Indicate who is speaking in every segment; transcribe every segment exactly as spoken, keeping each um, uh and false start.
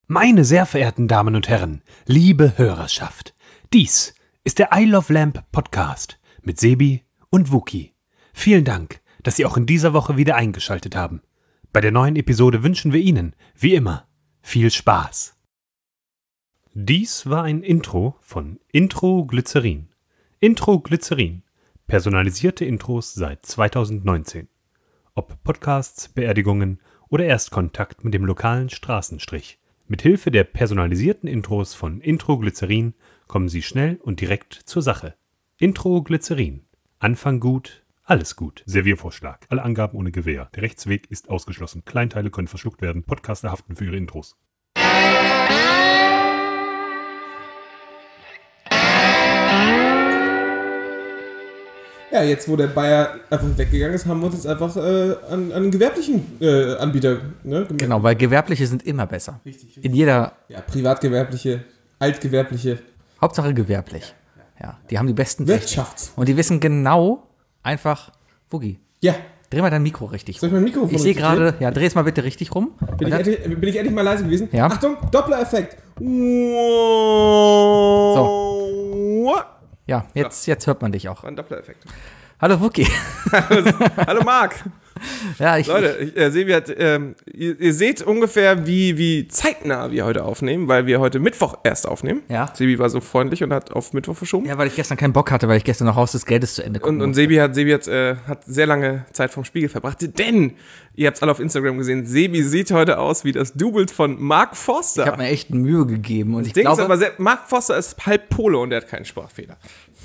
Speaker 1: Meine sehr verehrten Damen und Herren, liebe Hörerschaft, dies ist der I Love Lamp Podcast mit Sebi und Wookie. Vielen Dank, dass Sie auch in dieser Woche wieder eingeschaltet haben. Bei der neuen Episode wünschen wir Ihnen, wie immer, viel Spaß. Dies war ein Intro von Intro Glycerin. Intro Glycerin. Personalisierte Intros seit zweitausendneunzehn. Ob Podcasts, Beerdigungen oder Erstkontakt mit dem lokalen Straßenstrich. Mit Hilfe der personalisierten Intros von Intro Glycerin kommen Sie schnell und direkt zur Sache. Intro Glycerin. Anfang gut, alles gut. Serviervorschlag. Alle Angaben ohne Gewähr. Der Rechtsweg ist ausgeschlossen. Kleinteile können verschluckt werden. Podcaster haften für ihre Intros.
Speaker 2: Ja, jetzt wo der Bayer einfach weggegangen ist, haben wir uns jetzt einfach äh, an, an einen gewerblichen äh, Anbieter, ne?
Speaker 3: Genau, weil Gewerbliche sind immer besser.
Speaker 2: Richtig, richtig.
Speaker 3: In jeder...
Speaker 2: Ja, Privatgewerbliche, Altgewerbliche.
Speaker 3: Hauptsache gewerblich. Ja, die haben die besten
Speaker 2: Wirtschafts.
Speaker 3: Techniken. Und die wissen genau einfach... Woogie,
Speaker 2: Ja.
Speaker 3: dreh mal dein Mikro richtig
Speaker 2: Soll
Speaker 3: rum.
Speaker 2: ich mein Mikrofon
Speaker 3: Ich sehe
Speaker 2: richtig
Speaker 3: gerade...
Speaker 2: drehen?
Speaker 3: Ja, dreh es mal bitte richtig rum.
Speaker 2: Bin ich, endlich, bin ich endlich mal leise gewesen?
Speaker 3: Ja.
Speaker 2: Achtung, Doppler-Effekt.
Speaker 3: So. Ja, jetzt, jetzt hört man dich auch.
Speaker 2: War ein Doppler-Effekt.
Speaker 3: Hallo Woogie.
Speaker 2: Hallo Marc.
Speaker 3: Ja, ich,
Speaker 2: Leute, ich, äh, Sebi hat, ähm, ihr, ihr seht ungefähr, wie, wie zeitnah wir heute aufnehmen, weil wir heute Mittwoch erst aufnehmen.
Speaker 3: Ja.
Speaker 2: Sebi war so freundlich und hat auf Mittwoch verschoben.
Speaker 3: ja, weil ich gestern keinen Bock hatte, weil ich gestern noch Haus des Geldes zu Ende gucken
Speaker 2: Und, und
Speaker 3: musste.
Speaker 2: Sebi hat, Sebi hat, äh, hat sehr lange Zeit vom Spiegel verbracht, denn, ihr habt es alle auf Instagram gesehen, Sebi sieht heute aus wie das Double von Mark Forster.
Speaker 3: Ich habe mir echt Mühe gegeben. Und
Speaker 2: das
Speaker 3: ich
Speaker 2: Ding
Speaker 3: glaube...
Speaker 2: ist aber, sehr, Mark Forster ist halb Pole und der hat keinen Sprachfehler.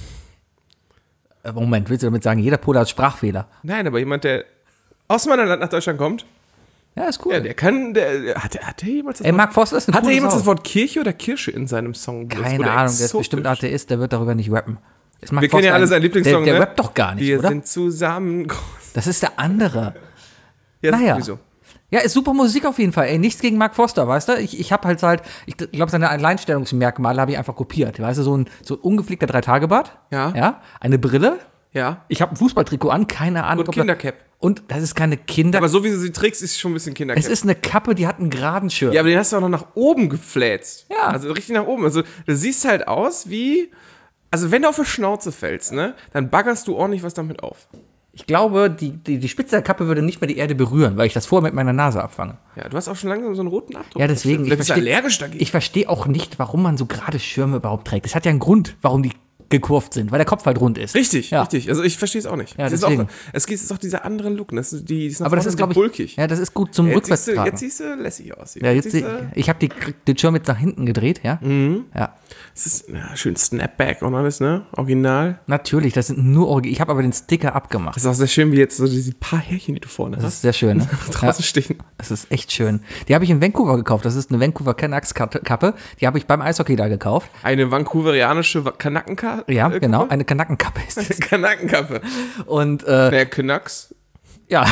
Speaker 3: Moment, willst du damit sagen, jeder Pole hat Sprachfehler?
Speaker 2: Nein, aber jemand, der aus meinem Land nach Deutschland kommt,
Speaker 3: Ja, ist cool.
Speaker 2: ja, der kann, der, hat, der- hat der jemals das
Speaker 3: Ey,
Speaker 2: Wort,
Speaker 3: Mark Forster ist eine
Speaker 2: hat der
Speaker 3: coole
Speaker 2: jemals
Speaker 3: Sau.
Speaker 2: das Wort Kirche oder Kirsche in seinem Song benutzt?
Speaker 3: Keine
Speaker 2: Oder
Speaker 3: Ahnung, der ist
Speaker 2: exotisch?
Speaker 3: bestimmt Atheist, der wird darüber nicht rappen. Ist Mark
Speaker 2: Wir kennen ja
Speaker 3: Forster
Speaker 2: alle
Speaker 3: ein-
Speaker 2: seinen Lieblingssong,
Speaker 3: Der, der
Speaker 2: ne?
Speaker 3: rappt doch gar nicht,
Speaker 2: Wir
Speaker 3: oder?
Speaker 2: sind zusammen groß.
Speaker 3: Das ist der andere.
Speaker 2: Ja,
Speaker 3: Naja.
Speaker 2: wieso?
Speaker 3: Ja, ist super Musik auf jeden Fall. Ey, nichts gegen Mark Forster, weißt du? Ich, ich habe halt halt, ich glaube, seine Alleinstellungsmerkmale habe ich einfach kopiert. Weißt du, so ein, so ein ungepflegter Drei-Tage-Bart.
Speaker 2: Ja.
Speaker 3: Ja. Eine Brille.
Speaker 2: Ja.
Speaker 3: Ich habe ein Fußballtrikot an, keine Ahnung.
Speaker 2: Und
Speaker 3: ob da-
Speaker 2: Kindercap.
Speaker 3: Und das ist keine Kinder.
Speaker 2: Aber so wie du sie trägst, ist es schon ein bisschen Kindercap.
Speaker 3: es ist eine Kappe, die hat einen geraden Schirm.
Speaker 2: Ja, aber den hast du auch noch nach oben gefläzt.
Speaker 3: Ja.
Speaker 2: Also richtig nach oben. Also du siehst halt aus wie, also wenn du auf die Schnauze fällst, ne, dann baggerst du ordentlich was damit auf.
Speaker 3: Ich glaube, die, die, die Spitze der Kappe würde nicht mehr die Erde berühren, weil ich das vorher mit meiner Nase abfange.
Speaker 2: Ja, du hast auch schon langsam so einen roten Abdruck.
Speaker 3: Ja, deswegen.
Speaker 2: Vielleicht bist du
Speaker 3: versteh-
Speaker 2: allergisch dagegen.
Speaker 3: Ich verstehe auch nicht, warum man so gerade Schirme überhaupt trägt. Es hat ja einen Grund, warum die gekurvt sind, weil der Kopf halt rund ist.
Speaker 2: Richtig,
Speaker 3: Ja.
Speaker 2: richtig. Also ich verstehe es auch nicht.
Speaker 3: Ja,
Speaker 2: es ist
Speaker 3: deswegen.
Speaker 2: auch, es ist auch dieser andere Look. Das ist, die, die sind
Speaker 3: Aber das ist, glaube ich,
Speaker 2: bulkig.
Speaker 3: ja, das ist gut zum
Speaker 2: Jetzt siehst, du,
Speaker 3: Rückwärtstragen.
Speaker 2: jetzt siehst du lässig aus.
Speaker 3: Ja, jetzt
Speaker 2: siehst
Speaker 3: seh-
Speaker 2: du,
Speaker 3: ich habe die, den Schirm jetzt nach hinten gedreht, ja?
Speaker 2: Mhm.
Speaker 3: Ja,
Speaker 2: es ist ja, schön Snapback und alles, ne? Original.
Speaker 3: natürlich, das sind nur Orgi. Ich habe aber den Sticker abgemacht.
Speaker 2: Das ist auch sehr schön, wie jetzt so diese paar Härchen, die du vorne
Speaker 3: Das
Speaker 2: hast,
Speaker 3: ist sehr schön, ne?
Speaker 2: draußen
Speaker 3: Ja,
Speaker 2: stehen.
Speaker 3: das ist echt schön. Die habe ich in Vancouver gekauft. Das ist eine Vancouver Canucks Kappe. Die habe ich beim Eishockey da gekauft.
Speaker 2: Eine vancouverianische Kanackenkappe.
Speaker 3: Ja, genau, eine Kanackenkappe ist das.
Speaker 2: Kanackenkappe.
Speaker 3: Und äh,
Speaker 2: Naja, Canucks.
Speaker 3: ja,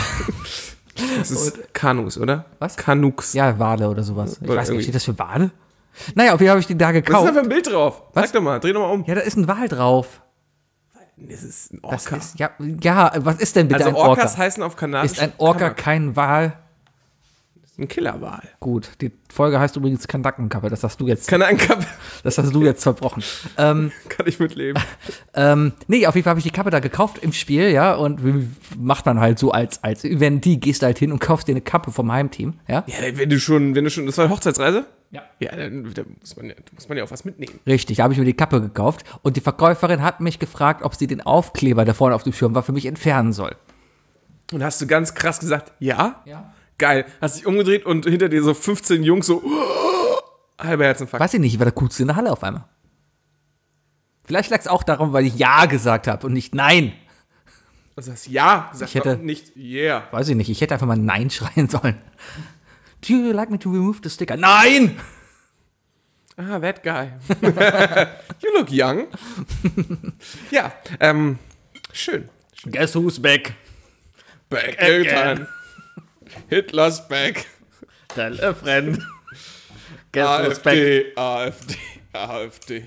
Speaker 2: Das ist Kanus, oder?
Speaker 3: Was?
Speaker 2: Kanuks.
Speaker 3: ja, Wale oder sowas. Ich
Speaker 2: Oder
Speaker 3: weiß nicht,
Speaker 2: irgendwie.
Speaker 3: steht das für Wale? Naja, auf jeden Fall habe ich die da
Speaker 2: Was ist
Speaker 3: gekauft.
Speaker 2: da für ein Bild drauf?
Speaker 3: Was?
Speaker 2: Sag doch mal, dreh doch mal um.
Speaker 3: Ja, da ist ein Wal drauf.
Speaker 2: Das ist ein
Speaker 3: Das
Speaker 2: Orca.
Speaker 3: ist, ja, ja, was ist denn bitte
Speaker 2: Also
Speaker 3: ein Orca?
Speaker 2: Orcas heißen auf Kanadisch
Speaker 3: Ist ein Orca
Speaker 2: Kanak.
Speaker 3: kein Wal?
Speaker 2: Ein Killerwal.
Speaker 3: Gut, die Folge heißt übrigens Kanackenkappe. Das hast du jetzt,
Speaker 2: Kanackenkappe.
Speaker 3: das hast du jetzt verbrochen. ähm,
Speaker 2: Kann ich mitleben.
Speaker 3: ähm, nee, auf jeden Fall habe ich die Kappe da gekauft im Spiel, ja, und wie macht man halt so als, als Eventee, gehst du halt hin und kaufst dir eine Kappe vom Heimteam, ja?
Speaker 2: Ja, wenn du schon, wenn du schon, das war eine Hochzeitsreise?
Speaker 3: Ja.
Speaker 2: Ja, dann, dann muss, man ja, muss man ja auch was mitnehmen.
Speaker 3: Richtig, da habe ich mir die Kappe gekauft und die Verkäuferin hat mich gefragt, ob sie den Aufkleber, der vorne auf dem Schirm war, für mich entfernen soll.
Speaker 2: Und hast du ganz krass gesagt, ja?
Speaker 3: Ja.
Speaker 2: Geil. Hast dich umgedreht und hinter dir so fünfzehn Jungs so, halber Herzinfarkt.
Speaker 3: Weiß ich nicht, ich war der Coolste in der Halle auf einmal. Vielleicht lag es auch darum, weil ich Ja gesagt habe und nicht Nein.
Speaker 2: Du hast ja gesagt,
Speaker 3: Ich hätte-
Speaker 2: doch nicht yeah.
Speaker 3: Weiß ich nicht, ich hätte einfach mal Nein schreien sollen. Do you like me to remove the sticker? Nein!
Speaker 2: Ah, that guy. You look young. Ja, ähm, schön.
Speaker 3: Guess who's back?
Speaker 2: Back again. Hitler's back.
Speaker 3: Tell a friend. Guess who's back?
Speaker 2: AfD, AfD, AfD.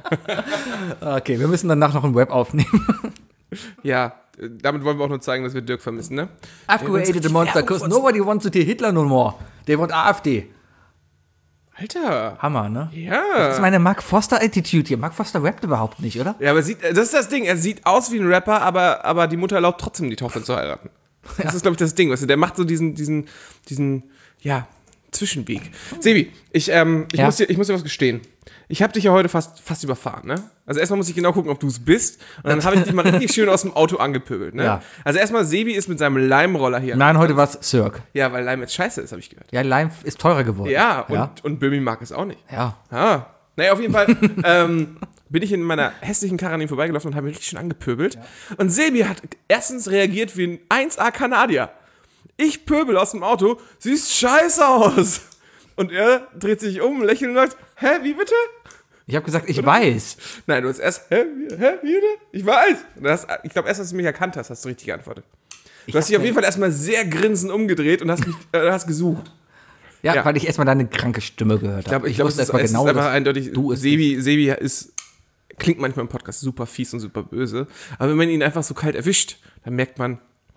Speaker 3: Okay, wir müssen danach noch ein Web aufnehmen.
Speaker 2: Ja, äh, damit wollen wir auch nur zeigen, dass wir Dirk vermissen, ne?
Speaker 3: I've created a monster because nobody wants to hear Hitler no more. They want AfD.
Speaker 2: Alter.
Speaker 3: Hammer, ne?
Speaker 2: Ja.
Speaker 3: Das ist meine Mark Foster-Attitude hier. Mark Foster rappt überhaupt nicht, oder?
Speaker 2: Ja, aber sieht, das ist das Ding. Er sieht aus wie ein Rapper, aber, aber die Mutter erlaubt trotzdem, die Tochter zu heiraten. Das ja. ist, glaube ich, das Ding. Weißt du? Der macht so diesen, diesen, diesen, ja, Zwischenweg. Sebi, ich, ähm, ich,
Speaker 3: ja.
Speaker 2: muss dir, ich muss dir was gestehen. Ich habe dich ja heute fast, fast überfahren, ne? Also erstmal muss ich genau gucken, ob du es bist. Und dann habe ich dich mal richtig schön aus dem Auto angepöbelt, ne?
Speaker 3: Ja.
Speaker 2: Also erstmal, Sebi ist mit seinem Leimroller hier.
Speaker 3: Nein, heute war es Cirque.
Speaker 2: Ja, weil Leim jetzt scheiße ist, habe ich gehört.
Speaker 3: Ja, Leim ist teurer geworden.
Speaker 2: Ja, und,
Speaker 3: ja.
Speaker 2: und Böhmi mag es auch nicht.
Speaker 3: Ja.
Speaker 2: Ah. Naja, auf jeden Fall ähm, bin ich in meiner hässlichen Karre an ihm vorbeigelaufen und habe mich richtig schön angepöbelt. Ja. Und Sebi hat erstens reagiert wie ein eins A Kanadier. Ich pöbel aus dem Auto, siehst scheiße aus. Und er dreht sich um, lächelt und sagt, hä, wie bitte?
Speaker 3: Ich habe gesagt, ich Oder? weiß.
Speaker 2: Nein, du hast erst, hä, wie, hä, wie bitte? Ich weiß. Und hast, ich glaube, erst als du mich erkannt hast, hast du richtig geantwortet. Du ich hast dich auf jeden Fall erstmal sehr grinsend umgedreht und hast mich äh, hast gesucht.
Speaker 3: Ja,
Speaker 2: ja,
Speaker 3: weil ich erstmal deine kranke Stimme gehört habe.
Speaker 2: Ich glaube, ich glaub, es, ist, es genau ist einfach eindeutig, du Sebi, Sebi ist, klingt manchmal im Podcast super fies und super böse, aber wenn man ihn einfach so kalt erwischt, dann merkt man,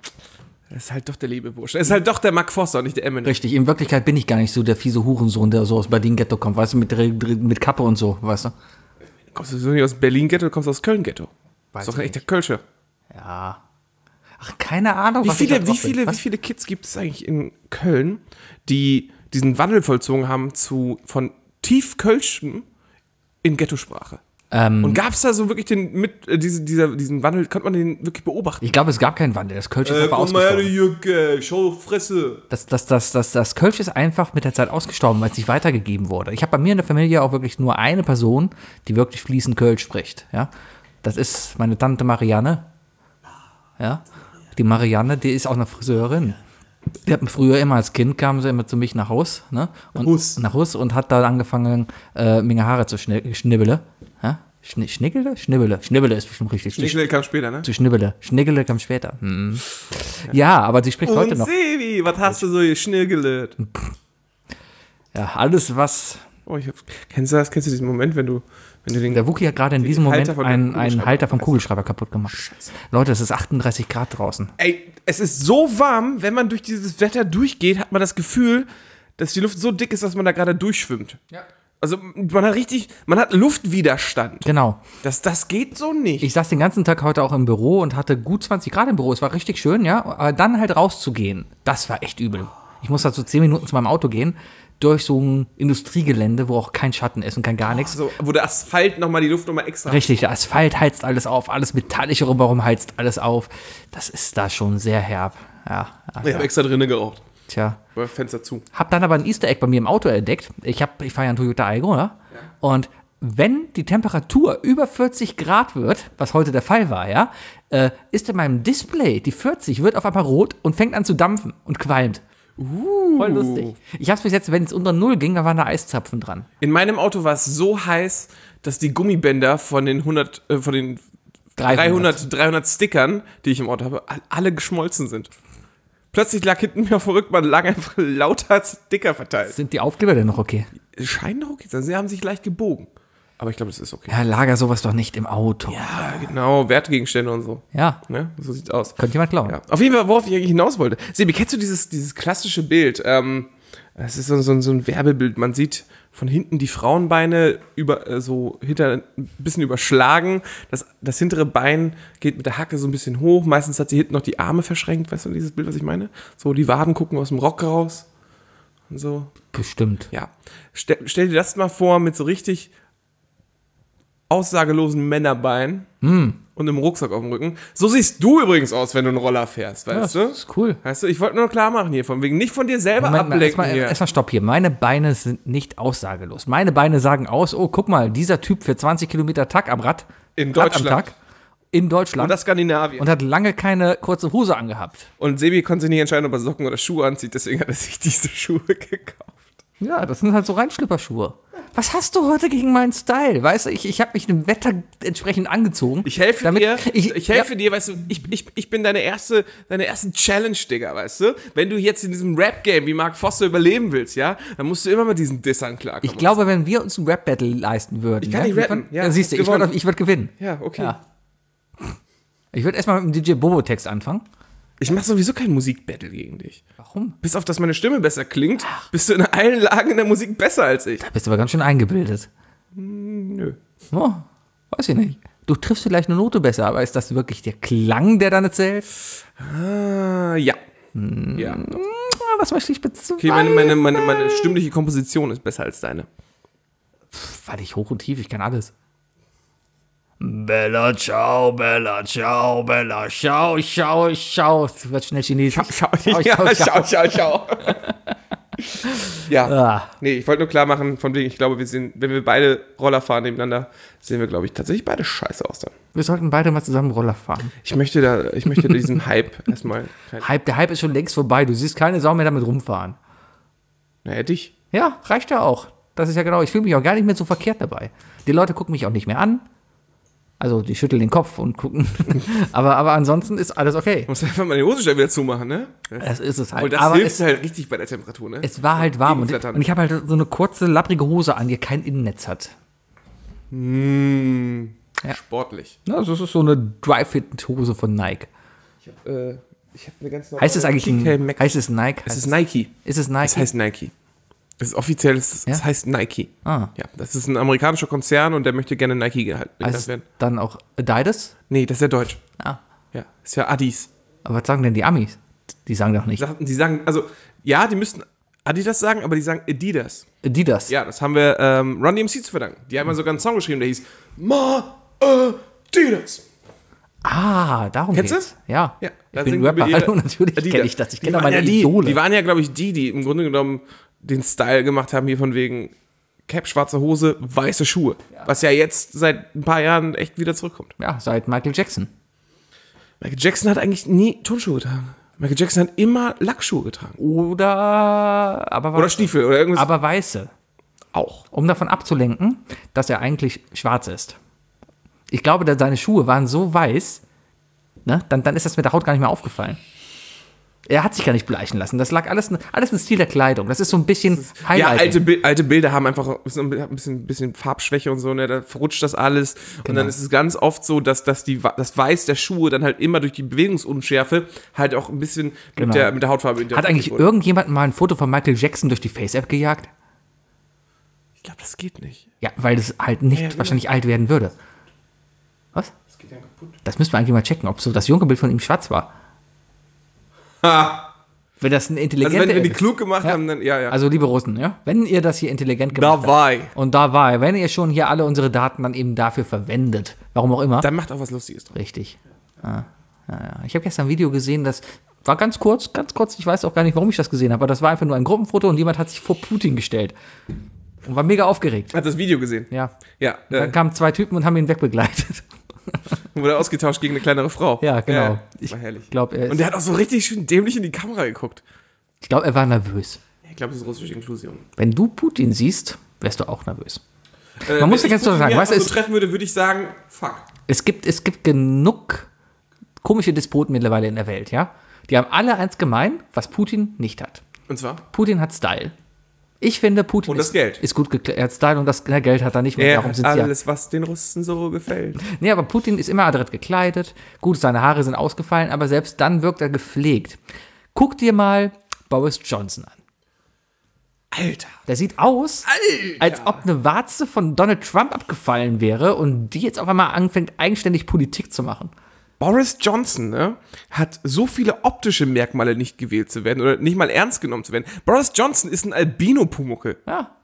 Speaker 2: er ist halt doch der liebe Bursch. Er ist halt doch der Mark Foster und nicht der Eminem.
Speaker 3: Richtig, in Wirklichkeit bin ich gar nicht so der fiese Hurensohn, der so aus Berlin-Ghetto kommt, weißt du, mit, mit Kappe und so, weißt du.
Speaker 2: Kommst du so nicht aus Berlin-Ghetto, du kommst aus Köln-Ghetto. Das ist doch ein echter Kölscher.
Speaker 3: Ja. Ach, keine Ahnung,
Speaker 2: wie
Speaker 3: was
Speaker 2: viele,
Speaker 3: ich
Speaker 2: wie viele, wie viele Kids gibt es eigentlich in Köln, die diesen Wandel vollzogen haben zu, von Tiefkölschen in Ghettosprache?
Speaker 3: Ähm,
Speaker 2: und gab es da so wirklich den, mit, äh, diese, dieser, diesen Wandel, konnte man den wirklich beobachten?
Speaker 3: Ich glaube, es gab keinen Wandel. Das Kölsch ist äh, einfach ausgestorben. Mal,
Speaker 2: Jücke, schau Fresse.
Speaker 3: Das, das, das, das, das Kölsch ist einfach mit der Zeit ausgestorben, weil es nicht weitergegeben wurde. Ich habe bei mir in der Familie auch wirklich nur eine Person, die wirklich fließend Kölsch spricht. Ja? Das ist meine Tante Marianne. Ja? Die Marianne, die ist auch eine Friseurin. Die hat früher immer als Kind, kam sie immer zu mich nach Haus, ne? Und,
Speaker 2: Hus.
Speaker 3: nach Haus und hat da angefangen, äh, meine Haare zu schni- schnibbele. Ja? Schn- Schniggele? Schnibbele. Schnibbele ist bestimmt richtig.
Speaker 2: Schniggele kam später, ne?
Speaker 3: Zu Schnibbele. Schniggele kam später. Mhm. Ja. ja, aber sie spricht
Speaker 2: und
Speaker 3: heute noch.
Speaker 2: Sebi, was hast du so geschniggelt?
Speaker 3: Ja, alles was...
Speaker 2: Oh, ich hab, kennst du das? Kennst du diesen Moment, wenn du, wenn du den...
Speaker 3: Der Wookie hat gerade in diesem Moment
Speaker 2: Halter
Speaker 3: einen, einen Halter vom Kugelschreiber kaputt gemacht.
Speaker 2: Scheiße.
Speaker 3: Leute, es ist achtunddreißig Grad draußen.
Speaker 2: Ey, es ist so warm, wenn man durch dieses Wetter durchgeht, hat man das Gefühl, dass die Luft so dick ist, dass man da gerade durchschwimmt.
Speaker 3: Ja.
Speaker 2: Also man hat richtig, man hat Luftwiderstand.
Speaker 3: Genau.
Speaker 2: Das, das geht so nicht.
Speaker 3: Ich saß den ganzen Tag heute auch im Büro und hatte gut zwanzig Grad im Büro. Es war richtig schön, ja. Aber dann halt rauszugehen, das war echt übel. Ich musste halt so zehn Minuten zu meinem Auto gehen, durch so ein Industriegelände, wo auch kein Schatten ist und kein gar nichts.
Speaker 2: So, wo der Asphalt nochmal die Luft nochmal extra...
Speaker 3: Richtig, der Asphalt heizt alles auf, alles Metallische rumherum heizt alles auf. Das ist da schon sehr herb. Ja, ach,
Speaker 2: ich habe
Speaker 3: ja.
Speaker 2: extra drinnen geraucht.
Speaker 3: Tja.
Speaker 2: Fenster zu.
Speaker 3: Hab dann aber ein Easter Egg bei mir im Auto entdeckt. Ich, hab, ich fahre ja einen Toyota Aygo, ne? Ja. Und wenn die Temperatur über vierzig Grad wird, was heute der Fall war, ja, äh, ist in meinem Display, die vierzig wird auf einmal rot und fängt an zu dampfen und qualmt.
Speaker 2: Uh.
Speaker 3: Voll lustig. Ich hab's bis jetzt, wenn es unter Null ging, da waren da Eiszapfen dran.
Speaker 2: In meinem Auto war es so heiß, dass die Gummibänder von den hundert, äh, von den dreihundert, dreihundert Stickern, die ich im Auto habe, alle geschmolzen sind. Plötzlich lag hinten mir auf dem Rückbank lag einfach lauter Sticker verteilt.
Speaker 3: Sind die Aufkleber denn noch okay?
Speaker 2: Scheinen doch okay zu sein. Sie haben sich leicht gebogen. Aber ich glaube, das ist okay.
Speaker 3: Ja, lager sowas doch nicht im Auto.
Speaker 2: Ja, genau. Wertgegenstände und so.
Speaker 3: Ja.
Speaker 2: Ne? So sieht's aus.
Speaker 3: Könnte jemand glauben.
Speaker 2: Ja. Auf jeden Fall, worauf ich eigentlich hinaus wollte. Sebi, kennst du dieses, dieses klassische Bild? Ähm, es ist so, so, so ein Werbebild. Man sieht von hinten die Frauenbeine über, äh, so hinter, ein bisschen überschlagen. Das, das hintere Bein geht mit der Hacke so ein bisschen hoch. Meistens hat sie hinten noch die Arme verschränkt. Weißt du dieses Bild, was ich meine? So die Waden gucken aus dem Rock raus. Und so.
Speaker 3: Bestimmt.
Speaker 2: Ja. Stell, stell dir das mal vor mit so richtig aussagelosen Männerbein
Speaker 3: mm.
Speaker 2: und einem Rucksack auf dem Rücken. So siehst du übrigens aus, wenn du einen Roller fährst, weißt
Speaker 3: ja,
Speaker 2: du?
Speaker 3: Das ist cool.
Speaker 2: Weißt du, ich wollte nur klar machen hier, von wegen nicht von dir selber
Speaker 3: Moment,
Speaker 2: ablenken
Speaker 3: erstmal,
Speaker 2: hier.
Speaker 3: Erstmal stopp hier. Meine Beine sind nicht aussagelos. Meine Beine sagen aus, oh, guck mal, dieser Typ für zwanzig Kilometer Tag am Rad.
Speaker 2: In Deutschland.
Speaker 3: Rad am Tag, in Deutschland.
Speaker 2: Und das Skandinavien.
Speaker 3: Und hat lange keine kurze Hose angehabt.
Speaker 2: Und Sebi konnte sich nicht entscheiden, ob er Socken oder Schuhe anzieht, deswegen hat er sich diese Schuhe gekauft.
Speaker 3: Ja, das sind halt so Reinschlipperschuhe. Was hast du heute gegen meinen Style? Weißt du, ich, ich habe mich dem Wetter entsprechend angezogen.
Speaker 2: Ich helfe
Speaker 3: damit,
Speaker 2: dir,
Speaker 3: ich,
Speaker 2: ich helfe
Speaker 3: ja.
Speaker 2: dir, weißt du, ich, ich, ich bin deine erste, deine erste Challenge, Digga, weißt du? Wenn du jetzt in diesem Rap-Game wie Mark Foster überleben willst, ja, dann musst du immer mit diesen Dissern klarkommen.
Speaker 3: Ich glaube, wenn wir uns ein Rap-Battle leisten würden.
Speaker 2: Ich kann
Speaker 3: ja,
Speaker 2: nicht rappen,
Speaker 3: von,
Speaker 2: ja.
Speaker 3: Dann siehst du, ich würde ich würd gewinnen.
Speaker 2: Ja, okay.
Speaker 3: Ja. Ich würde erstmal mit dem D J Bobo-Text anfangen.
Speaker 2: Ich mache sowieso kein Musikbattle gegen dich.
Speaker 3: Warum?
Speaker 2: Bis auf, dass meine Stimme besser klingt, bist du in allen Lagen in der Musik besser als ich.
Speaker 3: Da bist du aber ganz schön eingebildet.
Speaker 2: Nö.
Speaker 3: Oh, weiß ich nicht. Du triffst vielleicht eine Note besser, aber ist das wirklich der Klang, der dann zählt?
Speaker 2: Ah, ja. Hm. Ja.
Speaker 3: Was möchte ich bezweifeln?
Speaker 2: Okay, meine, meine, meine, meine stimmliche Komposition ist besser als deine.
Speaker 3: Weil ich hoch und tief, ich kann alles. Bella, ciao, Bella, ciao, Bella, ciao, ciao, ciao. Das wird schnell chinesisch.
Speaker 2: Schau, schau, ja, schau, schau, schau. Ja,
Speaker 3: Ah.
Speaker 2: nee, ich wollte nur klar machen, von wegen, ich glaube, wir sehen, wenn wir beide Roller fahren nebeneinander, sehen wir, glaube ich, tatsächlich beide scheiße aus dann.
Speaker 3: Wir sollten beide mal zusammen Roller fahren.
Speaker 2: Ich möchte da, ich möchte diesen Hype erstmal. Kein,
Speaker 3: Hype, der Hype ist schon längst vorbei. Du siehst keine Sau mehr damit rumfahren.
Speaker 2: naja, dich.
Speaker 3: Ja, reicht ja auch. Das ist ja genau, ich fühle mich auch gar nicht mehr so verkehrt dabei. Die Leute gucken mich auch nicht mehr an. Also, die schütteln den Kopf und gucken. aber, aber ansonsten ist alles okay.
Speaker 2: Du musst einfach mal die Hosenstall wieder zumachen, ne?
Speaker 3: Das ist es halt.
Speaker 2: Und das
Speaker 3: aber
Speaker 2: hilft
Speaker 3: es,
Speaker 2: halt richtig bei der Temperatur, ne?
Speaker 3: es war halt warm. Und,
Speaker 2: Gegenflattern.
Speaker 3: und ich habe halt so eine kurze, lapprige Hose an, die kein Innennetz hat.
Speaker 2: Mmh,
Speaker 3: Ja.
Speaker 2: Sportlich.
Speaker 3: Ja, also es ist so eine Dry-Fit-Hose von Nike.
Speaker 2: Ich habe äh, ich hab eine ganz normale
Speaker 3: Heißt es eigentlich
Speaker 2: T K
Speaker 3: ein,
Speaker 2: Maxx.
Speaker 3: heißt es Nike?
Speaker 2: Es
Speaker 3: Heißt
Speaker 2: ist Nike.
Speaker 3: Ist es Nike?
Speaker 2: Es heißt Nike. Es ist offiziell, es,
Speaker 3: Ja?
Speaker 2: es heißt Nike.
Speaker 3: Ah.
Speaker 2: Ja, das ist ein amerikanischer Konzern und der möchte gerne Nike gehalten
Speaker 3: heißt
Speaker 2: genannt
Speaker 3: es
Speaker 2: werden.
Speaker 3: dann auch Adidas?
Speaker 2: Nee, das ist ja deutsch.
Speaker 3: Ah.
Speaker 2: Ja, ist ja Adis.
Speaker 3: Aber was sagen denn die Amis? Die sagen doch nicht.
Speaker 2: Die sagen, also, ja, die müssten Adidas sagen, aber die sagen Adidas.
Speaker 3: Adidas.
Speaker 2: Ja, das haben wir ähm, Run D M C zu verdanken. Die haben ja sogar einen Song geschrieben, der hieß Ma Adidas.
Speaker 3: Ah, darum
Speaker 2: Kennst
Speaker 3: geht's.
Speaker 2: du?
Speaker 3: Ja.
Speaker 2: Ja,
Speaker 3: Ich bin Rapper, hallo, natürlich kenne ich das. Ich kenne
Speaker 2: Die
Speaker 3: auch
Speaker 2: waren
Speaker 3: meine
Speaker 2: ja die,
Speaker 3: Idole.
Speaker 2: Die waren ja, glaube ich, die, die im Grunde genommen den Style gemacht haben, hier von wegen Cap, schwarze Hose, weiße Schuhe. Was ja jetzt seit ein paar Jahren echt wieder zurückkommt.
Speaker 3: Ja, seit Michael Jackson.
Speaker 2: Michael Jackson hat eigentlich nie Turnschuhe getragen. Michael Jackson hat immer Lackschuhe getragen.
Speaker 3: Oder, aber,
Speaker 2: Oder Stiefel oder irgendwas.
Speaker 3: aber weiße.
Speaker 2: auch.
Speaker 3: Um davon abzulenken, dass er eigentlich schwarz ist. Ich glaube, dass seine Schuhe waren so weiß, ne, dann, dann ist das mit der Haut gar nicht mehr aufgefallen. Er hat sich gar nicht bleichen lassen. Das lag alles, alles im Stil der Kleidung. Das ist so ein bisschen
Speaker 2: Ja,
Speaker 3: Highlighting.
Speaker 2: alte, Bi- alte Bilder haben einfach so ein bisschen, bisschen Farbschwäche und so, ne? Da verrutscht das alles. Und
Speaker 3: Genau.
Speaker 2: dann ist es ganz oft so, dass, dass die, das Weiß der Schuhe dann halt immer durch die Bewegungsunschärfe halt auch ein bisschen mit,
Speaker 3: Genau.
Speaker 2: der, mit der Hautfarbe
Speaker 3: Hat
Speaker 2: interpretiert
Speaker 3: eigentlich
Speaker 2: wurde.
Speaker 3: irgendjemand mal ein Foto von Michael Jackson durch die Face-App gejagt?
Speaker 2: Ich glaube, das geht nicht.
Speaker 3: Ja, weil das halt nicht
Speaker 2: Ja, ja, genau.
Speaker 3: wahrscheinlich alt werden würde. Was?
Speaker 2: Das geht ja kaputt.
Speaker 3: Das müssen wir eigentlich mal checken, ob so das junge Bild von ihm schwarz war.
Speaker 2: Ha!
Speaker 3: Wenn das ein
Speaker 2: Also
Speaker 3: intelligenter
Speaker 2: wenn, wenn die
Speaker 3: ist.
Speaker 2: klug gemacht
Speaker 3: Ja.
Speaker 2: haben, dann, ja, ja.
Speaker 3: Also liebe Russen, ja, wenn ihr das hier intelligent gemacht habt.
Speaker 2: Dabei.
Speaker 3: Und da war, wenn ihr schon hier alle unsere Daten dann eben dafür verwendet, warum auch immer.
Speaker 2: Dann macht auch was Lustiges drauf.
Speaker 3: Richtig. Ah, ja, ja. Ich habe gestern ein Video gesehen, das war ganz kurz, ganz kurz, ich weiß auch gar nicht, warum ich das gesehen habe, aber das war einfach nur ein Gruppenfoto und jemand hat sich vor Putin gestellt. Und war mega aufgeregt.
Speaker 2: Hat das Video gesehen?
Speaker 3: Ja.
Speaker 2: Ja,
Speaker 3: Dann
Speaker 2: äh,
Speaker 3: kamen zwei Typen und haben ihn wegbegleitet.
Speaker 2: wurde ausgetauscht gegen eine kleinere Frau.
Speaker 3: Ja, genau.
Speaker 2: Ja,
Speaker 3: Ich
Speaker 2: war herrlich.
Speaker 3: glaub, er ist-
Speaker 2: Und der hat auch so richtig schön dämlich in die Kamera geguckt.
Speaker 3: Ich glaube, er war nervös.
Speaker 2: Ich glaube, das ist russische Inklusion.
Speaker 3: Wenn du Putin siehst, wärst du auch nervös.
Speaker 2: Äh,
Speaker 3: Man muss
Speaker 2: wenn
Speaker 3: ja ganz
Speaker 2: ich
Speaker 3: klar sagen,
Speaker 2: Putin
Speaker 3: weißt du,
Speaker 2: mir so
Speaker 3: es-
Speaker 2: treffen würde, würde ich sagen, fuck.
Speaker 3: Es gibt, es gibt genug komische Despoten mittlerweile in der Welt, ja? Die haben alle eins gemein, was Putin nicht hat.
Speaker 2: Und zwar?
Speaker 3: Putin hat Style. Ich finde, Putin
Speaker 2: Und das
Speaker 3: ist,
Speaker 2: Geld.
Speaker 3: ist gut geklärt. Er hat Style und das na, Geld hat er nicht mehr.
Speaker 2: Er
Speaker 3: Darum
Speaker 2: hat
Speaker 3: sind sie ja.
Speaker 2: alles, was den Russen so gefällt.
Speaker 3: Nee, aber Putin ist immer adrett gekleidet. Gut, seine Haare sind ausgefallen, aber selbst dann wirkt er gepflegt. Guck dir mal Boris Johnson an.
Speaker 2: Alter.
Speaker 3: Der sieht aus,
Speaker 2: Alter.
Speaker 3: als ob eine Warze von Donald Trump abgefallen wäre und die jetzt auf einmal anfängt, eigenständig Politik zu machen.
Speaker 2: Boris Johnson, ne, hat so viele optische Merkmale, nicht gewählt zu werden oder nicht mal ernst genommen zu werden. Boris Johnson ist ein Albino-Pumuckel.
Speaker 3: Ja.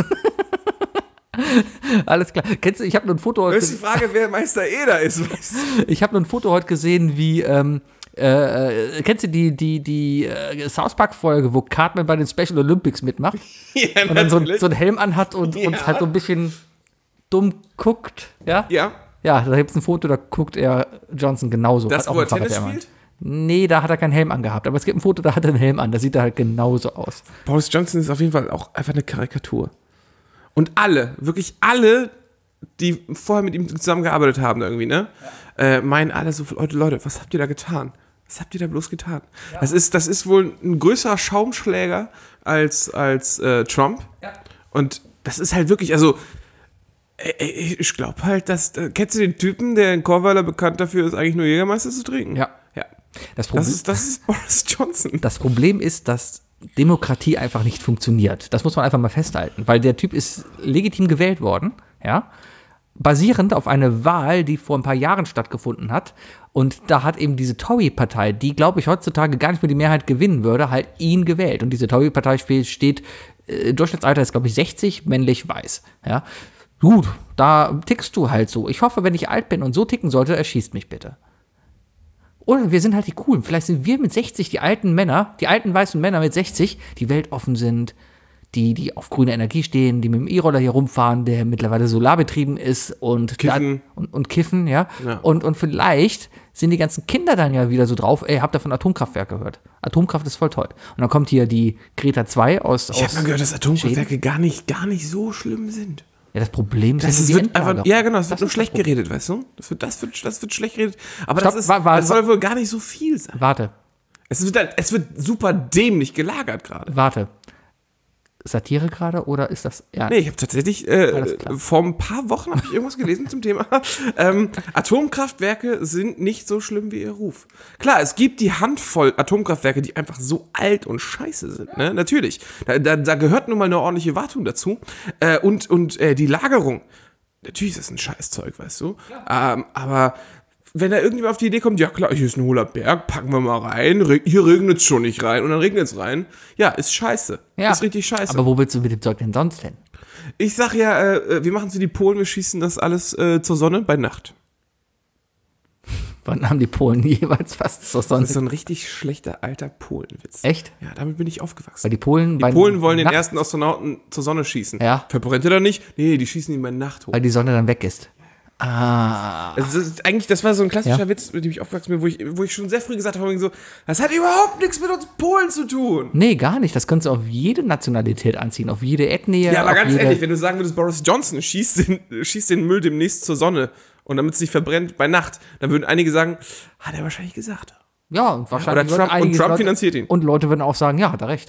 Speaker 3: Alles klar. Kennst du, ich habe nur ein Foto heute
Speaker 2: Das ist die Frage, wer Meister Eder ist. Weißt du?
Speaker 3: Ich habe nur ein Foto heute gesehen, wie, ähm, äh, äh, kennst du die, die, die äh, South Park-Folge, wo Cartman bei den Special Olympics mitmacht
Speaker 2: Ja,
Speaker 3: und dann so,
Speaker 2: natürlich.
Speaker 3: so einen Helm anhat und,
Speaker 2: Ja.
Speaker 3: und halt so ein bisschen dumm guckt, ja?
Speaker 2: Ja,
Speaker 3: Ja, da gibt's ein Foto, da guckt er Johnson genauso.
Speaker 2: das,
Speaker 3: Hat auch
Speaker 2: wo er
Speaker 3: einen Fahrradhelm
Speaker 2: Tennis
Speaker 3: an.
Speaker 2: spielt?
Speaker 3: Nee, da hat er keinen Helm angehabt, aber es gibt ein Foto, da hat er einen Helm an, da sieht er halt genauso aus.
Speaker 2: Boris Johnson ist auf jeden Fall auch einfach eine Karikatur. Und alle, wirklich alle, die vorher mit ihm zusammengearbeitet haben irgendwie, ne, äh, meinen alle so, Leute, Leute, was habt ihr da getan? Was habt ihr da bloß getan? Das ist, das ist wohl ein größerer Schaumschläger als, als äh, Trump.
Speaker 3: Ja.
Speaker 2: Und das ist halt wirklich, also, äh, äh, ich glaube halt, dass, äh, kennst du den Typen, der in Korweiler bekannt dafür ist, eigentlich nur Jägermeister zu trinken?
Speaker 3: Ja.
Speaker 2: Ja.
Speaker 3: Das, Proble-
Speaker 2: Das ist, das ist Boris Johnson.
Speaker 3: das Problem ist, dass Demokratie einfach nicht funktioniert. Das muss man einfach mal festhalten, weil der Typ ist legitim gewählt worden, ja, basierend auf einer Wahl, die vor ein paar Jahren stattgefunden hat. Und da hat eben diese Tory-Partei, die, glaube ich, heutzutage gar nicht mehr die Mehrheit gewinnen würde, halt ihn gewählt. Und diese Tory-Partei steht, äh, Durchschnittsalter ist, glaube ich, sechzig, männlich, weiß. Ja. Gut, da tickst du halt so. Ich hoffe, wenn ich alt bin und so ticken sollte, erschießt mich bitte. Oder wir sind halt die Coolen. Vielleicht sind wir mit sechzig die alten Männer, die alten weißen Männer mit sechzig, die weltoffen sind, die, die auf grüne Energie stehen, die mit dem E-Roller hier rumfahren, der mittlerweile solarbetrieben ist und
Speaker 2: Kiffen.
Speaker 3: Da, und, und kiffen, ja.
Speaker 2: Ja.
Speaker 3: Und, und vielleicht sind die ganzen Kinder dann ja wieder so drauf, ey, habt ihr von Atomkraftwerk gehört? Atomkraft ist voll toll. Und dann kommt hier die Greta zwei aus.
Speaker 2: Ich habe
Speaker 3: aus
Speaker 2: mal gehört, dass Atomkraftwerke gar nicht, gar nicht so schlimm sind.
Speaker 3: Ja, das Problem ist,
Speaker 2: Das
Speaker 3: ja
Speaker 2: ist,
Speaker 3: die
Speaker 2: wird
Speaker 3: Endlager.
Speaker 2: einfach, ja, genau, es wird
Speaker 3: Das
Speaker 2: nur
Speaker 3: ist
Speaker 2: schlecht
Speaker 3: das Problem.
Speaker 2: geredet, weißt du? Das wird, das wird, das wird schlecht geredet. Aber
Speaker 3: Stopp,
Speaker 2: das, ist,
Speaker 3: wa- wa-
Speaker 2: das soll wohl gar nicht so viel sein.
Speaker 3: Warte,
Speaker 2: Es wird, es wird super dämlich gelagert gerade.
Speaker 3: warte. Satire gerade oder ist das ernst?
Speaker 2: Nee, ich habe tatsächlich,
Speaker 3: Alles
Speaker 2: äh,
Speaker 3: klar.
Speaker 2: vor ein paar Wochen habe ich irgendwas gelesen zum Thema. Ähm, Atomkraftwerke sind nicht so schlimm wie ihr Ruf. Klar, es gibt die Handvoll Atomkraftwerke, die einfach so alt und scheiße sind, ne? Natürlich. Da, da, da gehört nun mal eine ordentliche Wartung dazu. Äh, und und äh, die Lagerung. Natürlich ist das ein Scheißzeug, weißt du. Ähm, aber wenn da irgendjemand auf die Idee kommt, ja klar, hier ist ein hohler Berg, packen wir mal rein, re- hier regnet es schon nicht rein und dann regnet es rein. Ja, ist scheiße.
Speaker 3: Ja,
Speaker 2: Ist richtig scheiße.
Speaker 3: Aber wo willst du mit dem Zeug denn sonst hin?
Speaker 2: Ich sag ja, äh, wir machen so die Polen, wir schießen das alles äh, zur Sonne bei Nacht.
Speaker 3: Wann haben die Polen jeweils fast so
Speaker 2: Das ist
Speaker 3: sonst?
Speaker 2: so ein richtig schlechter alter Polenwitz.
Speaker 3: Echt?
Speaker 2: Ja, damit bin ich aufgewachsen.
Speaker 3: Weil die Polen,
Speaker 2: Die Polen wollen den ersten Astronauten zur Sonne schießen.
Speaker 3: Ja.
Speaker 2: Verbrennt er dann nicht? Nee, die schießen ihn bei Nacht hoch.
Speaker 3: weil die Sonne dann weg ist. Ah.
Speaker 2: Also das ist eigentlich, das war so ein klassischer
Speaker 3: Ja.
Speaker 2: Witz, mit dem ich aufgewachsen bin, wo ich, wo ich schon sehr früh gesagt habe, so, das hat überhaupt nichts mit uns Polen zu tun.
Speaker 3: Nee, gar nicht. Das kannst du auf jede Nationalität anziehen, auf jede Ethnie.
Speaker 2: Ja, aber
Speaker 3: auf
Speaker 2: ganz
Speaker 3: jede
Speaker 2: ehrlich, wenn du sagen würdest, Boris Johnson schießt den, schießt den Müll demnächst zur Sonne und damit es nicht verbrennt bei Nacht, dann würden einige sagen, hat er wahrscheinlich gesagt.
Speaker 3: Ja, und wahrscheinlich
Speaker 2: Oder
Speaker 3: würden
Speaker 2: Trump- und
Speaker 3: einige
Speaker 2: Trump
Speaker 3: Leute,
Speaker 2: finanziert ihn.
Speaker 3: Und Leute würden auch sagen, ja, hat er recht.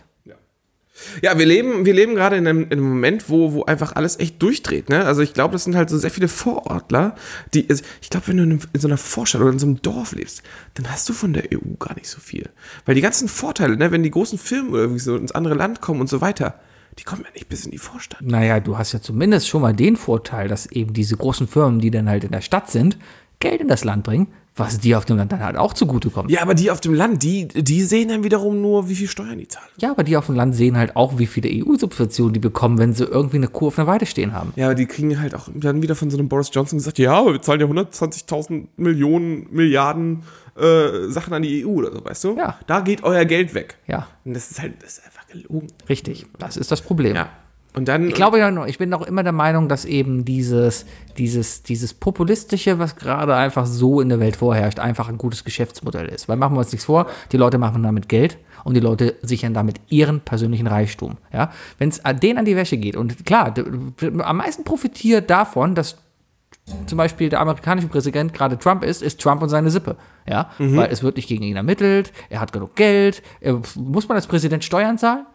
Speaker 2: Ja, wir leben, wir leben gerade in einem, in einem Moment, wo, wo einfach alles echt durchdreht, ne? Also ich glaube, das sind halt so sehr viele Vorortler, die, also ich glaube, wenn du in, einem, in so einer Vorstadt oder in so einem Dorf lebst, dann hast du von der E U gar nicht so viel. Weil die ganzen Vorteile, ne, wenn die großen Firmen irgendwie so ins andere Land kommen und so weiter, die kommen ja nicht bis in die Vorstadt.
Speaker 3: Naja, du hast ja zumindest schon mal den Vorteil, dass eben diese großen Firmen, die dann halt in der Stadt sind, Geld in das Land bringen, was dir auf dem Land dann halt auch zugutekommt.
Speaker 2: Ja, aber die auf dem Land, die, die sehen dann wiederum nur, wie viel Steuern die zahlen.
Speaker 3: Ja, aber die auf dem Land sehen halt auch, wie viele E U-Subventionen die bekommen, wenn sie irgendwie eine Kuh auf einer Weide stehen haben.
Speaker 2: Ja, aber die kriegen halt auch dann wieder von so einem Boris Johnson gesagt, ja, aber wir zahlen ja hundertzwanzigtausend Millionen, Milliarden äh, Sachen an die E U oder so, weißt du?
Speaker 3: Ja.
Speaker 2: Da geht euer Geld weg.
Speaker 3: Ja,
Speaker 2: Und das ist halt, das ist einfach gelogen.
Speaker 3: richtig. Das ist das Problem.
Speaker 2: Ja. Und dann.
Speaker 3: Ich glaube ja noch, ich bin auch immer der Meinung, dass eben dieses, dieses, dieses Populistische, was gerade einfach so in der Welt vorherrscht, einfach ein gutes Geschäftsmodell ist. Weil machen wir uns nichts vor, die Leute machen damit Geld und die Leute sichern damit ihren persönlichen Reichtum. Ja? Wenn es denen an die Wäsche geht und klar, d- d- am meisten profitiert davon, dass zum Beispiel der amerikanische Präsident gerade Trump ist, ist Trump und seine Sippe. Ja? Weil es wird nicht gegen ihn ermittelt, er hat genug Geld. Er, muss man als Präsident Steuern zahlen?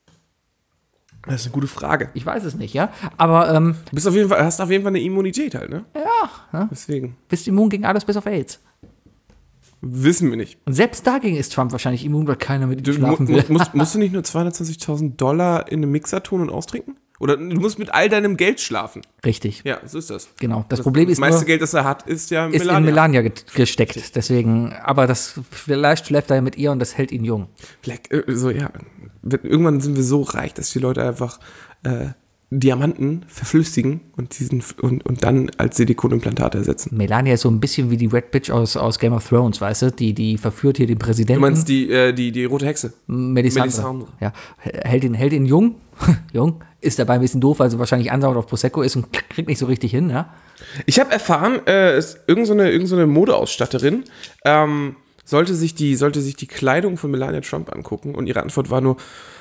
Speaker 2: Das ist eine gute Frage.
Speaker 3: Ich weiß es nicht, ja. Aber ähm,
Speaker 2: Du bist auf jeden Fall, hast auf jeden Fall eine Immunität halt, ne?
Speaker 3: ja, ja,
Speaker 2: Deswegen.
Speaker 3: bist immun gegen alles bis auf AIDS.
Speaker 2: Wissen wir nicht.
Speaker 3: Und selbst dagegen ist Trump wahrscheinlich immun, weil keiner mit ihm
Speaker 2: Du mu
Speaker 3: schlafen will.
Speaker 2: musst, musst du nicht nur zweihundertzwanzigtausend Dollar in einem Mixer tun und austrinken? Oder du musst mit all deinem Geld schlafen.
Speaker 3: Richtig,
Speaker 2: Ja, so ist das.
Speaker 3: genau. Das, Problem ist
Speaker 2: Das meiste
Speaker 3: nur,
Speaker 2: Geld, das er hat, ist ja
Speaker 3: ist
Speaker 2: Melania.
Speaker 3: in Melania ge- gesteckt. Deswegen, aber das vielleicht schläft er ja mit ihr und das hält ihn jung.
Speaker 2: Vielleicht, äh, so, ja. Irgendwann sind wir so reich, dass die Leute einfach äh, Diamanten verflüssigen und, diesen, und, und dann als Silikonimplantate ersetzen.
Speaker 3: Melania ist so ein bisschen wie die Red Bitch aus, aus Game of Thrones, weißt du? Die, die verführt hier den Präsidenten.
Speaker 2: Du meinst die, äh, die, die rote Hexe?
Speaker 3: Melisandre.
Speaker 2: Melisandre.
Speaker 3: Ja, hält ihn, hält ihn jung. jung. Ist dabei ein bisschen doof, weil sie wahrscheinlich andauernd auf Prosecco ist und kriegt nicht so richtig hin, ja?
Speaker 2: Ich habe erfahren, äh, es- irgend so eine, irgend so eine Modeausstatterin ähm, sollte, sich die, sollte sich die Kleidung von Melania Trump angucken und ihre Antwort war nur,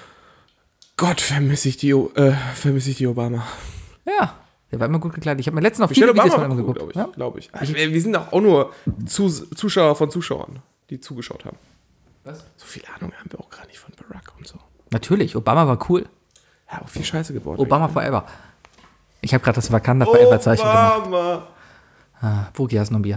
Speaker 2: Gott, vermisse ich die, O- äh, vermisse ich die Obama.
Speaker 3: Ja, der war immer gut gekleidet. Ich habe mir letztens noch
Speaker 2: Michelle
Speaker 3: viele Videos
Speaker 2: Obama
Speaker 3: von ihm
Speaker 2: war cool,
Speaker 3: geguckt.
Speaker 2: glaube ich.
Speaker 3: Ja?
Speaker 2: Glaub ich. Ach, wir wir sind doch auch nur Zus Zuschauer von Zuschauern, die zugeschaut haben.
Speaker 3: Was?
Speaker 2: So viel Ahnung haben wir auch gar nicht von Barack und so.
Speaker 3: Natürlich, Obama war cool.
Speaker 2: Ja, auch viel Scheiße gebaut.
Speaker 3: Obama forever. Ich habe gerade das Wakanda Forever Zeichen gemacht.
Speaker 2: Obama.
Speaker 3: Ah, Woki, hast du noch ein Bier?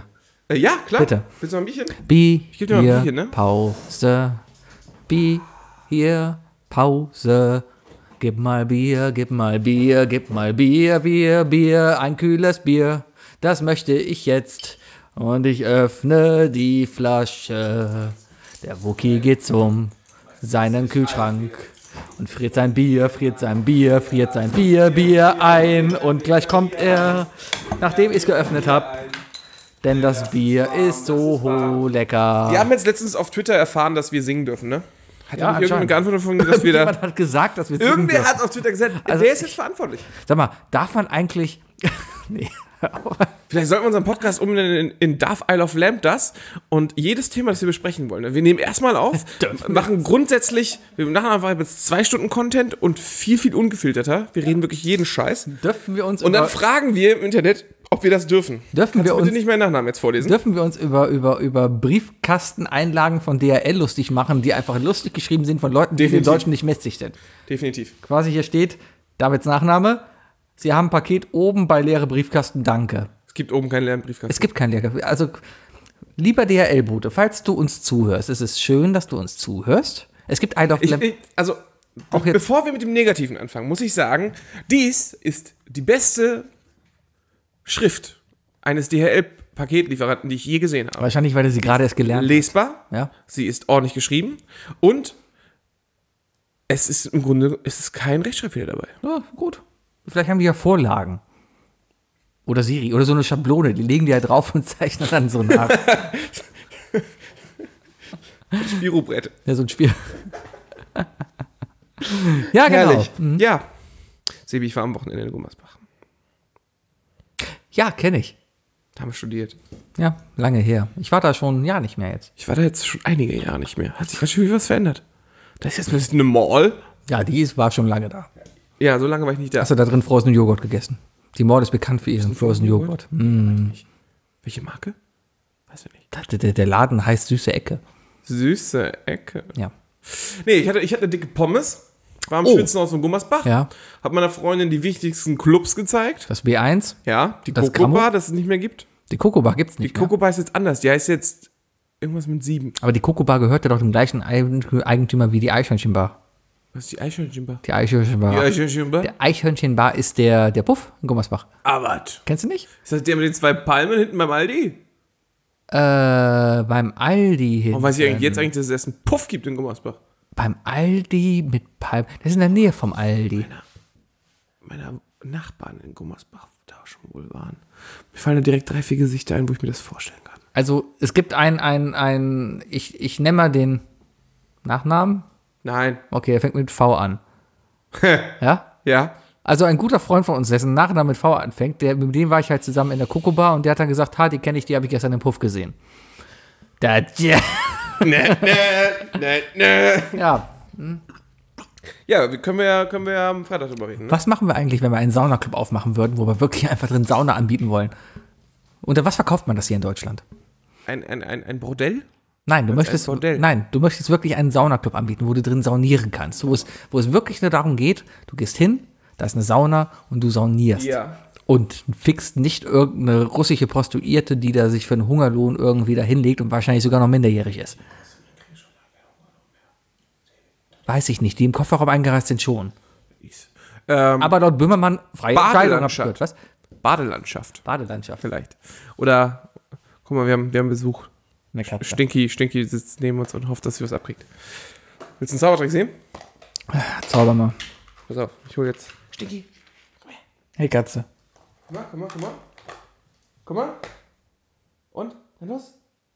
Speaker 2: Äh, ja, klar.
Speaker 3: Bitte.
Speaker 2: Willst du noch ein Bierchen?
Speaker 3: Bier,
Speaker 2: geb dir mal ein
Speaker 3: Bier,
Speaker 2: Bierchen, ne?
Speaker 3: Pause. Bier, hier, Pause. Gib mal Bier, gib mal Bier, gib mal Bier, Bier, Bier, ein kühles Bier. Das möchte ich jetzt. Und ich öffne die Flasche. Der Wookie geht zum seinen Kühlschrank und friert sein Bier, friert sein Bier, friert sein Bier, Bier ein. Und gleich kommt er, nachdem ich es geöffnet habe. Denn das Bier ist so lecker.
Speaker 2: Wir haben jetzt letztens auf Twitter erfahren, dass wir singen dürfen, ne? Hat
Speaker 3: Ja,
Speaker 2: ja, irgendjemand geantwortet von, dass wir da...
Speaker 3: Jemand hat gesagt, dass wir singen
Speaker 2: Irgendwer
Speaker 3: dürfen.
Speaker 2: hat auf Twitter gesagt,
Speaker 3: Also
Speaker 2: wer ist jetzt verantwortlich?
Speaker 3: Sag mal, darf man eigentlich... nee.
Speaker 2: Vielleicht sollten wir unseren Podcast umbenennen in, in Darf I Love Lamp das und jedes Thema, das wir besprechen wollen. Wir nehmen erstmal auf, machen grundsätzlich, wir machen einfach jetzt zwei Stunden Content und viel, viel ungefilterter. Wir reden wirklich jeden Scheiß.
Speaker 3: Dürfen wir uns
Speaker 2: Und dann
Speaker 3: über,
Speaker 2: fragen wir im Internet, ob wir das dürfen.
Speaker 3: Dürfen
Speaker 2: Kannst
Speaker 3: wir
Speaker 2: du bitte
Speaker 3: uns-
Speaker 2: nicht meinen Nachnamen jetzt vorlesen?
Speaker 3: dürfen wir uns über, über, über Briefkasteneinlagen von D H L lustig machen, die einfach lustig geschrieben sind von Leuten, die
Speaker 2: Definitiv.
Speaker 3: den Deutschen nicht mächtig sind.
Speaker 2: Definitiv.
Speaker 3: Quasi hier steht, Davids Nachname, Sie haben ein Paket oben bei leere Briefkasten, danke.
Speaker 2: Es gibt oben keinen leeren Briefkasten.
Speaker 3: Es gibt kein leere, also lieber D H L-Bote, falls du uns zuhörst, es ist schön, dass du uns zuhörst. Es gibt I Love
Speaker 2: Ich,
Speaker 3: Lamp.
Speaker 2: ich, also,
Speaker 3: Auch jetzt-
Speaker 2: bevor wir mit dem Negativen anfangen, muss ich sagen, dies ist die beste Schrift eines D H L-Paketlieferanten, die ich je gesehen habe.
Speaker 3: Wahrscheinlich, weil er sie gerade erst gelernt hat.
Speaker 2: Lesbar,
Speaker 3: Ja.
Speaker 2: sie ist ordentlich geschrieben und es ist im Grunde, es ist kein Rechtschreibfehler dabei.
Speaker 3: Ja, gut. Vielleicht haben die ja Vorlagen. Oder Siri. Oder so eine Schablone. Die legen die ja drauf und zeichnen dann so nach.
Speaker 2: Spirobrett.
Speaker 3: Ja, so ein Spiel. ja, genau.
Speaker 2: Herrlich. Ja. Sebi, ich war am Wochenende in Gummersbach.
Speaker 3: Ja, kenne ich.
Speaker 2: Da haben wir studiert.
Speaker 3: Ja, lange her. Ich war da schon ein Jahr nicht mehr jetzt.
Speaker 2: Ich war da jetzt schon einige Jahre nicht mehr. Hat sich wahrscheinlich was verändert. Da ist jetzt ein bisschen eine Mall.
Speaker 3: Ja, die ist, war schon lange da.
Speaker 2: Ja, so lange war ich nicht da.
Speaker 3: Hast du da drin Frozen Joghurt gegessen? Die Mord ist bekannt für ihren Frozen Joghurt. Mm.
Speaker 2: Welche Marke? Weiß ich nicht.
Speaker 3: Der, der, der Laden heißt Süße Ecke.
Speaker 2: Süße Ecke.
Speaker 3: Ja.
Speaker 2: Nee, ich hatte, ich hatte eine dicke Pommes. War am
Speaker 3: Oh.
Speaker 2: schönsten aus von Gummersbach.
Speaker 3: Ja.
Speaker 2: Hab meiner Freundin die wichtigsten Clubs gezeigt.
Speaker 3: Das B eins.
Speaker 2: Ja, die
Speaker 3: Das
Speaker 2: Coco
Speaker 3: Grammo?
Speaker 2: Bar, das es nicht mehr gibt.
Speaker 3: Die Coco Bar gibt's
Speaker 2: Die
Speaker 3: nicht mehr.
Speaker 2: Coco Bar ist jetzt anders. Die heißt jetzt irgendwas mit sieben.
Speaker 3: Aber die Coco Bar gehört ja doch dem gleichen Eigentümer wie die Eichhörnchen Bar.
Speaker 2: Was ist die Eichhörnchen Bar?
Speaker 3: Die Eichhörnchen Bar.
Speaker 2: Die Eichhörnchen Bar?
Speaker 3: Der Eichhörnchen Bar ist der, der Puff in Gummersbach.
Speaker 2: Aber.
Speaker 3: Kennst du nicht?
Speaker 2: Ist das der mit den zwei Palmen hinten beim Aldi?
Speaker 3: Äh, beim Aldi hin.
Speaker 2: Warum weiß ich eigentlich jetzt eigentlich, dass es erst einen Puff gibt in Gummersbach?
Speaker 3: Beim Aldi mit Palm. Das ist in der Nähe vom Aldi.
Speaker 2: Meine Nachbarn in Gummersbach da schon wohl waren. Mir fallen da direkt drei, vier Gesichter ein, wo ich mir das vorstellen kann.
Speaker 3: Also es gibt ein, ein, ein, ich, ich nenne mal den Nachnamen.
Speaker 2: Nein.
Speaker 3: Okay, er fängt mit V an. Ja?
Speaker 2: Ja.
Speaker 3: Also ein guter Freund von uns, dessen Nachname mit V anfängt, der, mit dem war ich halt zusammen in der Coco Bar und der hat dann gesagt, ha, die kenne ich, die habe ich gestern im Puff gesehen. Da, ja.
Speaker 2: ne, ne, ne, ne.
Speaker 3: ja.
Speaker 2: Ja, wie- können wir, ja- können wir ja am Freitag drüber reden. Ne?
Speaker 3: Was machen wir eigentlich, wenn wir einen Saunaclub aufmachen würden, wo wir wirklich einfach drin Sauna anbieten wollen? Unter was verkauft man das hier in Deutschland?
Speaker 2: Ein, ein, ein, ein Bordell?
Speaker 3: Nein, du
Speaker 2: Als
Speaker 3: möchtest,
Speaker 2: ein Bordell.
Speaker 3: nein, du möchtest wirklich einen Saunaclub anbieten, wo du drin saunieren kannst. Wo es, wo es wirklich nur darum geht, du gehst hin, da ist eine Sauna und du saunierst.
Speaker 2: Ja.
Speaker 3: Und fixst nicht irgendeine russische Prostituierte, die da sich für einen Hungerlohn irgendwie da hinlegt und wahrscheinlich sogar noch minderjährig ist. Weiß ich nicht, die im Kofferraum eingereist sind schon.
Speaker 2: Ähm,
Speaker 3: Aber laut Böhmermann, freie Entscheidung, hab ich
Speaker 2: Badelandschaft.
Speaker 3: gehört. Was?
Speaker 2: Badelandschaft.
Speaker 3: Badelandschaft.
Speaker 2: Vielleicht. Oder, guck mal, wir haben, wir haben Besuch.
Speaker 3: Eine Katze.
Speaker 2: Stinky, Stinky sitzt neben uns und hofft, dass sie was abkriegt. Willst du einen Zaubertrick sehen?
Speaker 3: Zauber mal.
Speaker 2: Pass auf, ich hole jetzt. Stinky.
Speaker 3: Hey Katze.
Speaker 2: Guck mal, guck mal, guck mal. Guck mal. Und? Dann los.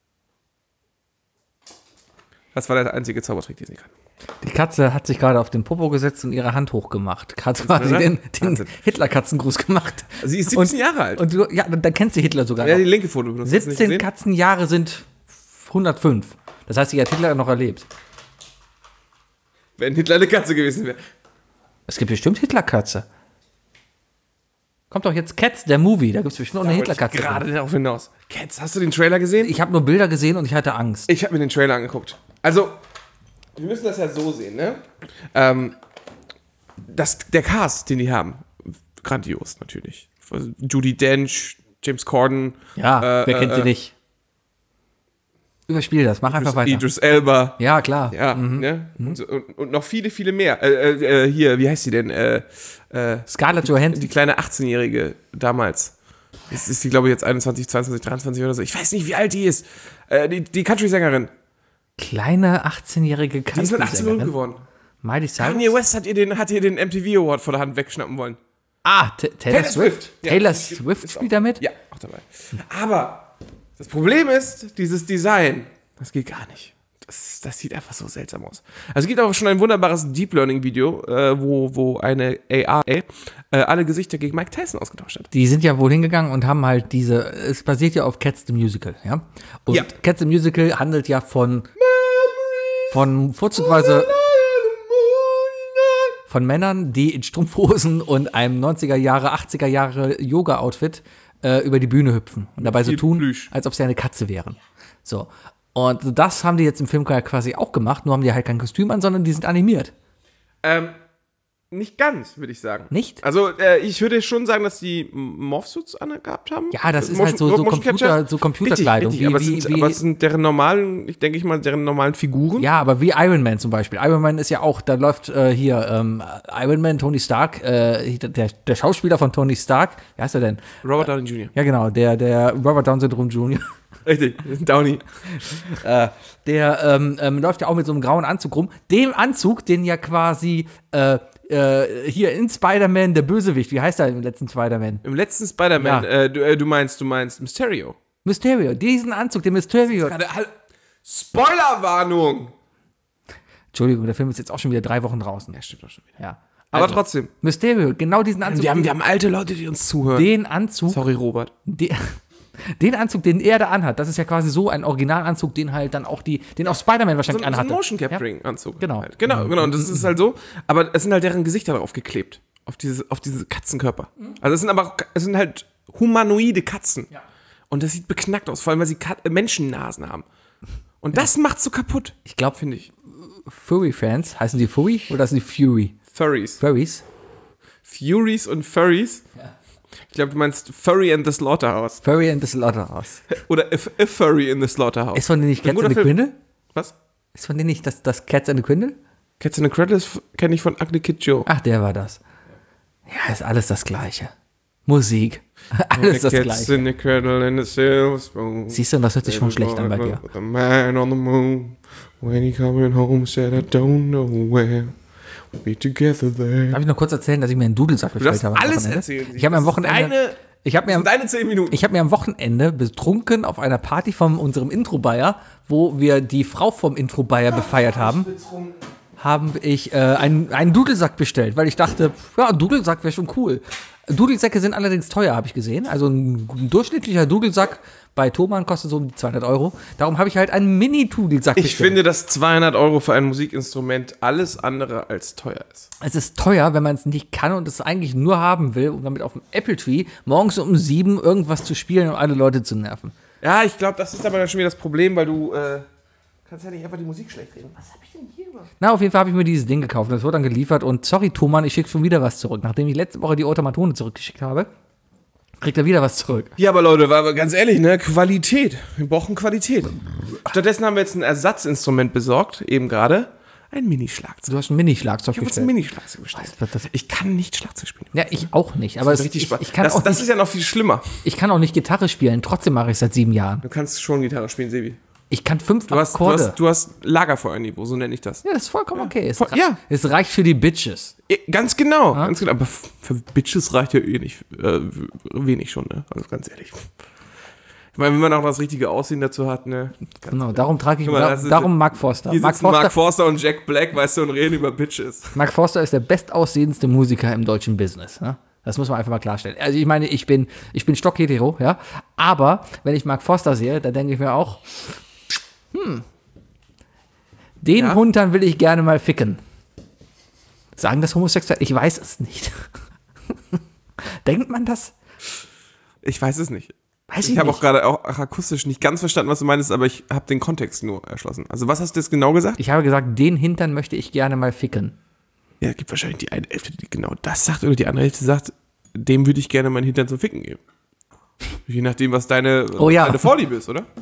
Speaker 2: Das war der einzige Zaubertrick, den sie kann.
Speaker 3: Die Katze hat sich gerade auf den Popo gesetzt und ihre Hand hochgemacht. Hat quasi
Speaker 2: oder?
Speaker 3: den, den
Speaker 2: Wahnsinn.
Speaker 3: Hitler-Katzengruß gemacht.
Speaker 2: Sie ist siebzehn
Speaker 3: Und-
Speaker 2: Jahre alt.
Speaker 3: Und du, ja, dann kennst du Hitler sogar
Speaker 2: ja, die
Speaker 3: noch.
Speaker 2: linke Foto benutzt. Hast du nicht
Speaker 3: siebzehn
Speaker 2: gesehen?
Speaker 3: Katzenjahre sind hundertfünf. Das heißt, sie hat Hitler noch erlebt.
Speaker 2: Wenn Hitler eine Katze gewesen wäre.
Speaker 3: Es gibt bestimmt Hitler-Katze. Kommt doch jetzt Cats, der Movie. Da gibt es bestimmt auch eine
Speaker 2: Wollte ich
Speaker 3: Hitler-Katze.
Speaker 2: gerade darauf hinaus. Cats, hast du den Trailer gesehen?
Speaker 3: Ich habe nur Bilder gesehen und ich hatte Angst.
Speaker 2: Ich habe mir den Trailer angeguckt. Also, wir müssen das ja so sehen, ne? Ähm, das, der Cast, den die haben, grandios natürlich. Judi Dench, James Corden.
Speaker 3: Ja,
Speaker 2: äh,
Speaker 3: wer kennt
Speaker 2: äh,
Speaker 3: sie nicht? Überspiel das, mach einfach weiter.
Speaker 2: Idris Elba.
Speaker 3: Ja, klar.
Speaker 2: Ja, ne? Und, so, und, und noch viele, viele mehr. Äh, äh, hier, wie heißt sie denn? Äh, äh,
Speaker 3: Scarlett Johansson.
Speaker 2: die kleine achtzehnjährige damals. Jetzt ist die, glaube ich, jetzt einundzwanzig, zweiundzwanzig, dreiundzwanzig oder so. Ich weiß nicht, wie alt die ist. Äh, die die Country-Sängerin.
Speaker 3: Kleine achtzehnjährige
Speaker 2: Die ist mit achtzehn berühmt
Speaker 3: Country-Sängerin.
Speaker 2: geworden.
Speaker 3: Miley Cyrus.
Speaker 2: Kanye West hat ihr den, hat ihr den M T V Award vor der Hand wegschnappen wollen.
Speaker 3: Ah, T- Taylor,
Speaker 2: Taylor
Speaker 3: Swift.
Speaker 2: Swift. Ja,
Speaker 3: Taylor
Speaker 2: ist-
Speaker 3: Swift
Speaker 2: ist
Speaker 3: spielt
Speaker 2: auch-
Speaker 3: damit?
Speaker 2: Ja, auch dabei. Aber das Problem ist, dieses Design, das geht gar nicht. Das, das sieht einfach so seltsam aus. Also es gibt auch schon ein wunderbares Deep Learning Video, äh, wo, wo eine A I äh, alle Gesichter gegen Mike Tyson ausgetauscht hat.
Speaker 3: Die sind ja wohl hingegangen und haben halt diese, es basiert ja auf Cats the Musical, ja? Und
Speaker 2: Ja.
Speaker 3: Cats the Musical handelt ja von, von vorzugsweise von Männern, die in Strumpfhosen und einem neunziger Jahre, achtziger Jahre Yoga-Outfit äh, über die Bühne hüpfen und dabei so
Speaker 2: viel
Speaker 3: tun,
Speaker 2: Plüsch.
Speaker 3: als ob sie eine Katze wären. So. Und das haben die jetzt im Film quasi auch gemacht, nur haben die halt kein Kostüm an, sondern die sind animiert.
Speaker 2: Ähm, nicht ganz, würde ich sagen.
Speaker 3: Nicht?
Speaker 2: Also äh, ich würde schon sagen, dass die Morphsuits angehabt haben.
Speaker 3: Ja, das ist
Speaker 2: Motion-
Speaker 3: halt so, so,
Speaker 2: Motion
Speaker 3: Computer,
Speaker 2: Capture.
Speaker 3: so Computerkleidung.
Speaker 2: Richtig, richtig, aber, es
Speaker 3: wie,
Speaker 2: sind,
Speaker 3: wie,
Speaker 2: aber
Speaker 3: wie,
Speaker 2: es sind deren normalen, ich denke ich mal, deren normalen Figuren.
Speaker 3: ja, aber wie Iron Man zum Beispiel. Iron Man ist ja auch, da läuft äh, hier ähm, Iron Man, Tony Stark, äh, der, der Schauspieler von Tony Stark, wie heißt er denn?
Speaker 2: Robert Downey Junior
Speaker 3: Ja, genau, der, der Robert Downey Syndrom Junior
Speaker 2: Richtig, Downey.
Speaker 3: äh, der ähm, ähm, läuft ja auch mit so einem grauen Anzug rum. Dem Anzug, den ja quasi äh, äh, hier in Spider-Man der Bösewicht, wie heißt er im letzten Spider-Man?
Speaker 2: Im letzten Spider-Man,
Speaker 3: Ja.
Speaker 2: äh, du, äh, du meinst, du meinst Mysterio.
Speaker 3: Mysterio, diesen Anzug, den Mysterio.
Speaker 2: Gerade halt- Spoilerwarnung!
Speaker 3: Entschuldigung, der Film ist jetzt auch schon wieder drei Wochen draußen.
Speaker 2: Ja, stimmt auch schon wieder.
Speaker 3: Ja.
Speaker 2: Aber
Speaker 3: Also,
Speaker 2: trotzdem,
Speaker 3: Mysterio, genau diesen Anzug.
Speaker 2: wir haben, wir haben alte Leute, die uns zuhören.
Speaker 3: den Anzug,
Speaker 2: Sorry, Robert.
Speaker 3: den, den Anzug, den er da anhat, das ist ja quasi so ein Originalanzug, den halt dann auch die, den auch Spider-Man
Speaker 2: So,
Speaker 3: wahrscheinlich
Speaker 2: ein- so ein
Speaker 3: anhatte.
Speaker 2: Motion
Speaker 3: Ja?
Speaker 2: Capturing-Anzug.
Speaker 3: Genau.
Speaker 2: Halt. Genau, genau. Und das ist halt so. Aber es sind halt deren Gesichter darauf geklebt. Auf diese, auf diese Katzenkörper. Also es sind aber auch, es sind halt humanoide Katzen.
Speaker 3: Ja.
Speaker 2: Und das sieht beknackt aus, vor allem weil sie Kat äh, Menschennasen haben. Und das macht's so kaputt.
Speaker 3: Ich glaube,
Speaker 2: Finde ich.
Speaker 3: Furry-Fans, heißen die Furry oder heißen die Fury?
Speaker 2: Furries.
Speaker 3: Furries?
Speaker 2: Furies und Furries. Ich glaube, du meinst Furry and the Slaughterhouse.
Speaker 3: Furry and the Slaughterhouse.
Speaker 2: Oder a, a Furry in the Slaughterhouse.
Speaker 3: Ist von denen nicht
Speaker 2: Ein
Speaker 3: Cats
Speaker 2: guter
Speaker 3: and the
Speaker 2: Film.
Speaker 3: Quindle?
Speaker 2: Was?
Speaker 3: Ist von denen nicht das, das Cats and the Quindle?
Speaker 2: Cats in the Cradle kenne ich von Ugly Kid Joe.
Speaker 3: Ach, der war das. Ja, ist alles das Gleiche. Musik. Alles das
Speaker 2: Cats
Speaker 3: Gleiche.
Speaker 2: in the Cradle and the Silver Spoon.
Speaker 3: Siehst du, das hört sich schon schlecht an bei dir.
Speaker 2: The man on the moon, when he coming home, said I don't know where. We'll be together there.
Speaker 3: Darf ich noch kurz erzählen, dass ich mir einen Dudelsack
Speaker 2: Du
Speaker 3: bestellt
Speaker 2: darfst
Speaker 3: habe? am
Speaker 2: alles
Speaker 3: Wochenende?
Speaker 2: erzählen.
Speaker 3: Ich habe mir am Wochenende.
Speaker 2: Deine,
Speaker 3: Ich habe mir,
Speaker 2: das
Speaker 3: am-
Speaker 2: sind deine zehn Minuten.
Speaker 3: ich hab mir am Wochenende betrunken auf einer Party von unserem Intro-Bayer, wo wir die Frau vom Intro-Bayer befeiert haben, haben ich äh, einen, einen Dudelsack bestellt, weil ich dachte, ja, ein Dudelsack wäre schon cool. Dudelsäcke sind allerdings teuer, habe ich gesehen. Also ein, ein durchschnittlicher Dudelsack bei Thomann kostet so um die zweihundert Euro. Darum habe ich halt einen Mini-Dudelsack
Speaker 2: Ich
Speaker 3: bestellt.
Speaker 2: finde, dass zweihundert Euro für ein Musikinstrument alles andere als teuer ist.
Speaker 3: Es ist teuer, wenn man es nicht kann und es eigentlich nur haben will, um damit auf dem Apple Tree morgens um sieben irgendwas zu spielen und alle Leute zu nerven.
Speaker 2: Ja, ich glaube, das ist aber dann schon wieder das Problem, weil du äh, kannst ja nicht einfach die Musik schlecht reden. Was hab ich denn hier gemacht?
Speaker 3: Na, auf jeden Fall habe ich mir dieses Ding gekauft. Das wurde dann geliefert und sorry, Thomann, ich schicke schon wieder was zurück. Nachdem ich letzte Woche die Automatone zurückgeschickt habe, kriegt er wieder was zurück.
Speaker 2: Ja, aber Leute, war aber ganz ehrlich, ne, Qualität. Wir brauchen Qualität. Stattdessen haben wir jetzt ein Ersatzinstrument besorgt, eben gerade. Ein Minischlagzeug.
Speaker 3: Du hast ein Mini-Schlagzeug
Speaker 2: Ich habe jetzt ein
Speaker 3: bestellt.
Speaker 2: Minischlagzeug bestellt.
Speaker 3: Was, das-
Speaker 2: Ich kann nicht Schlagzeug spielen.
Speaker 3: Ja, ich auch nicht. Aber
Speaker 2: Das
Speaker 3: es,
Speaker 2: ist richtig
Speaker 3: ich,
Speaker 2: Spaß.
Speaker 3: ich, kann
Speaker 2: das,
Speaker 3: auch
Speaker 2: das
Speaker 3: nicht,
Speaker 2: ist ja noch viel schlimmer.
Speaker 3: ich kann auch nicht Gitarre spielen. Trotzdem mache ich es seit sieben Jahren.
Speaker 2: Du kannst schon Gitarre spielen, Sebi.
Speaker 3: Ich kann fünf
Speaker 2: Du hast, du
Speaker 3: Akkorde.
Speaker 2: hast, du hast Lagerfeuerniveau, so nenne ich das.
Speaker 3: Ja, das ist vollkommen okay. Es,
Speaker 2: Voll-
Speaker 3: rei-
Speaker 2: ja.
Speaker 3: es reicht für die Bitches.
Speaker 2: Eh, Ganz genau, ganz genau. Aber f- für Bitches reicht ja eh nicht. Äh, wenig schon, ne? Also ganz ehrlich. Ich meine, wenn man auch das richtige Aussehen dazu hat, ne? Ganz
Speaker 3: Genau, darum trage ich,
Speaker 2: Guck mal,
Speaker 3: da,
Speaker 2: das ist-
Speaker 3: darum Mark Forster.
Speaker 2: Hier
Speaker 3: Mark
Speaker 2: sitzen
Speaker 3: Forster,
Speaker 2: Mark Forster und Jack Black, weißt du, und reden über Bitches.
Speaker 3: Mark Forster ist der bestaussehendste Musiker im deutschen Business. Ne? Das muss man einfach mal klarstellen. Also ich meine, ich bin, ich bin stockhetero, ja. Aber wenn ich Mark Forster sehe, dann denke ich mir auch, hm, den
Speaker 2: Ja?
Speaker 3: Hund dann will ich gerne mal ficken. Sagen das homosexuell? Ich weiß es nicht. Denkt man das?
Speaker 2: Ich weiß es nicht.
Speaker 3: Weiß
Speaker 2: Ich
Speaker 3: ich,
Speaker 2: habe
Speaker 3: nicht.
Speaker 2: auch gerade auch akustisch nicht ganz verstanden, was du meinst, aber ich habe den Kontext nur erschlossen. Also was hast du jetzt genau gesagt?
Speaker 3: Ich habe gesagt, den Hintern möchte ich gerne mal ficken.
Speaker 2: Ja, es gibt wahrscheinlich die eine Hälfte, die genau das sagt, oder die andere Hälfte sagt, dem würde ich gerne meinen Hintern zum Ficken geben. Je nachdem, was deine,
Speaker 3: Oh ja.
Speaker 2: deine Vorliebe ist, oder?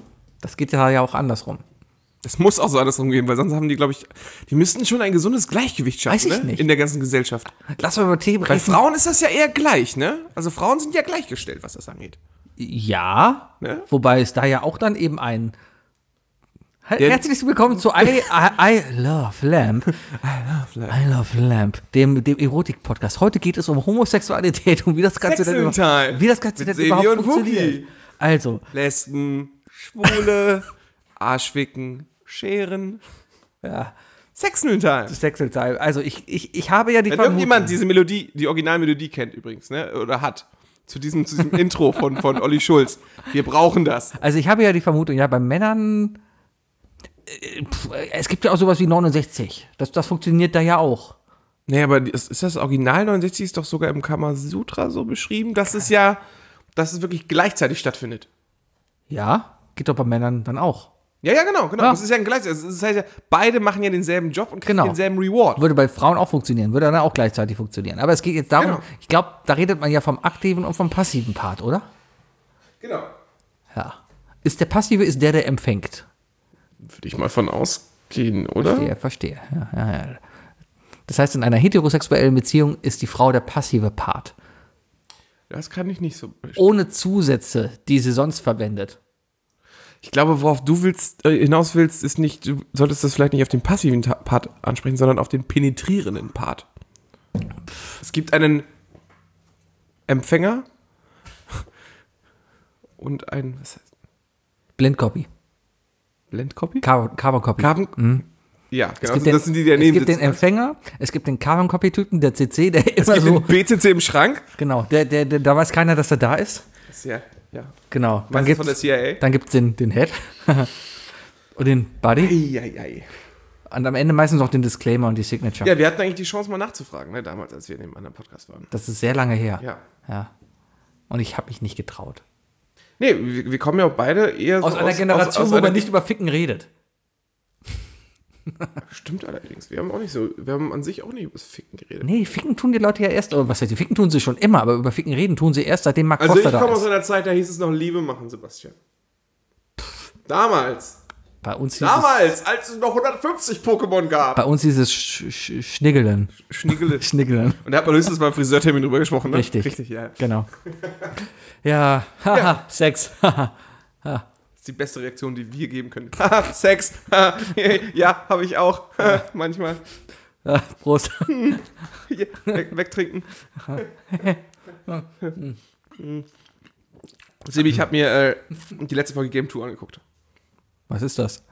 Speaker 3: Das geht ja auch andersrum.
Speaker 2: Das muss auch so andersrum gehen, weil sonst haben die, glaube ich, die müssten schon ein gesundes Gleichgewicht schaffen,
Speaker 3: Weiß ich
Speaker 2: ne?
Speaker 3: nicht.
Speaker 2: In der ganzen Gesellschaft.
Speaker 3: Lass mal über Themen
Speaker 2: Bei
Speaker 3: reden.
Speaker 2: Frauen ist das ja eher gleich, ne? Also Frauen sind ja gleichgestellt, was das angeht.
Speaker 3: Ja,
Speaker 2: Ne?
Speaker 3: wobei es da ja auch dann eben ein Her-
Speaker 2: Der-
Speaker 3: Herzlich willkommen zu I, I, I Love Lamp. I Love Lamp, dem, dem Erotik-Podcast. Heute geht es um Homosexualität und wie das Ganze denn, über,
Speaker 2: Sextime
Speaker 3: wie das Ganze
Speaker 2: mit
Speaker 3: denn
Speaker 2: Sebi
Speaker 3: überhaupt
Speaker 2: und
Speaker 3: funktioniert.
Speaker 2: Wookie.
Speaker 3: Also,
Speaker 2: Lesben, Schwule, Arschwicken, Scheren.
Speaker 3: ja,
Speaker 2: Sextime.
Speaker 3: Sextime. Also ich, ich, ich habe ja die
Speaker 2: Wenn
Speaker 3: Vermutung-
Speaker 2: irgendjemand diese Melodie, die Originalmelodie kennt übrigens, ne? Oder hat, zu diesem, zu diesem Intro von, von Olli Schulz. Wir brauchen das.
Speaker 3: Also ich habe ja die Vermutung, ja, bei Männern, äh, pf, es gibt ja auch sowas wie neunundsechzig. Das, das funktioniert da ja auch.
Speaker 2: Nee, aber ist, ist das Original neunundsechzig ist doch sogar im Kamasutra so beschrieben, dass es ja, dass es wirklich gleichzeitig stattfindet.
Speaker 3: Ja, geht doch bei Männern dann auch.
Speaker 2: Ja, ja, genau, genau.
Speaker 3: Ja.
Speaker 2: Das ist ja ein gleichzeitig. Das heißt ja, beide machen ja denselben Job und kriegen
Speaker 3: Genau.
Speaker 2: denselben Reward.
Speaker 3: Würde bei Frauen auch funktionieren, würde dann auch gleichzeitig funktionieren. Aber es geht jetzt darum,
Speaker 2: Genau.
Speaker 3: ich glaube, da redet man ja vom aktiven und vom passiven Part, oder?
Speaker 2: Genau.
Speaker 3: Ja. Ist der passive, ist der, der empfängt.
Speaker 2: Würde ich mal von ausgehen, oder?
Speaker 3: Verstehe, verstehe. Ja, ja, ja. Das heißt, in einer heterosexuellen Beziehung ist die Frau der passive Part.
Speaker 2: Das kann ich nicht so.
Speaker 3: Ohne Zusätze, die sie sonst verwendet.
Speaker 2: Ich glaube, worauf du willst, äh, hinaus willst, ist nicht, du solltest das vielleicht nicht auf den passiven Ta- Part ansprechen, sondern auf den penetrierenden Part. Es gibt einen Empfänger und ein, was heißt,
Speaker 3: Blindcopy.
Speaker 2: Blendcopy?
Speaker 3: Carbon, Carbon Copy.
Speaker 2: Carbon? Ja, genau.
Speaker 3: Es
Speaker 2: Also
Speaker 3: gibt den,
Speaker 2: das sind die, die
Speaker 3: es
Speaker 2: daneben
Speaker 3: gibt den
Speaker 2: sitzen.
Speaker 3: Empfänger, es gibt den Carbon Copy Typen, der C C, der
Speaker 2: Es
Speaker 3: immer
Speaker 2: gibt
Speaker 3: so,
Speaker 2: den B C C im Schrank.
Speaker 3: genau, der, der, der, da weiß keiner, dass er da ist.
Speaker 2: Das ist ja, ja.
Speaker 3: Genau. Dann
Speaker 2: Meistens
Speaker 3: gibt
Speaker 2: von der C I A.
Speaker 3: dann gibt's den, den Head und den Body
Speaker 2: Eieiei.
Speaker 3: und am Ende meistens noch den Disclaimer und die Signature.
Speaker 2: Ja, wir hatten eigentlich die Chance, mal nachzufragen, ne, damals, als wir in dem anderen Podcast waren.
Speaker 3: Das ist sehr lange her.
Speaker 2: Ja.
Speaker 3: Ja. Und ich habe mich nicht getraut.
Speaker 2: Nee, wir, wir kommen ja auch beide eher
Speaker 3: Aus
Speaker 2: so
Speaker 3: einer Generation,
Speaker 2: aus, aus
Speaker 3: wo
Speaker 2: einer,
Speaker 3: man nicht über Ficken redet.
Speaker 2: Stimmt allerdings. Wir haben auch nicht so, wir haben an sich auch nicht über das Ficken geredet.
Speaker 3: Nee, Ficken tun die Leute ja erst, oder was heißt, die Ficken tun sie schon immer, aber über Ficken reden tun sie erst, seitdem Mark
Speaker 2: Also ich
Speaker 3: Costa da
Speaker 2: komme aus
Speaker 3: ist.
Speaker 2: einer Zeit, da hieß es noch Liebe machen, Sebastian. Damals.
Speaker 3: Bei uns hieß
Speaker 2: Damals, als es noch hundertfünfzig Pokémon
Speaker 3: es,
Speaker 2: gab.
Speaker 3: bei uns hieß es Sch Sch Schniggeln.
Speaker 2: Schniggele.
Speaker 3: Schniggeln.
Speaker 2: Und da hat man höchstens beim Friseurtermin drüber gesprochen, ne?
Speaker 3: Richtig.
Speaker 2: Richtig, ja.
Speaker 3: Genau. Ja, haha,
Speaker 2: Ja.
Speaker 3: Sex. Haha.
Speaker 2: Das ist die beste Reaktion, die wir geben können. Haha, Sex. Ja, habe ich auch. Manchmal.
Speaker 3: Ja, Prost.
Speaker 2: Ja, weg, wegtrinken. Sebi, ich habe mir äh, die letzte Folge Game zwei angeguckt.
Speaker 3: Was ist das?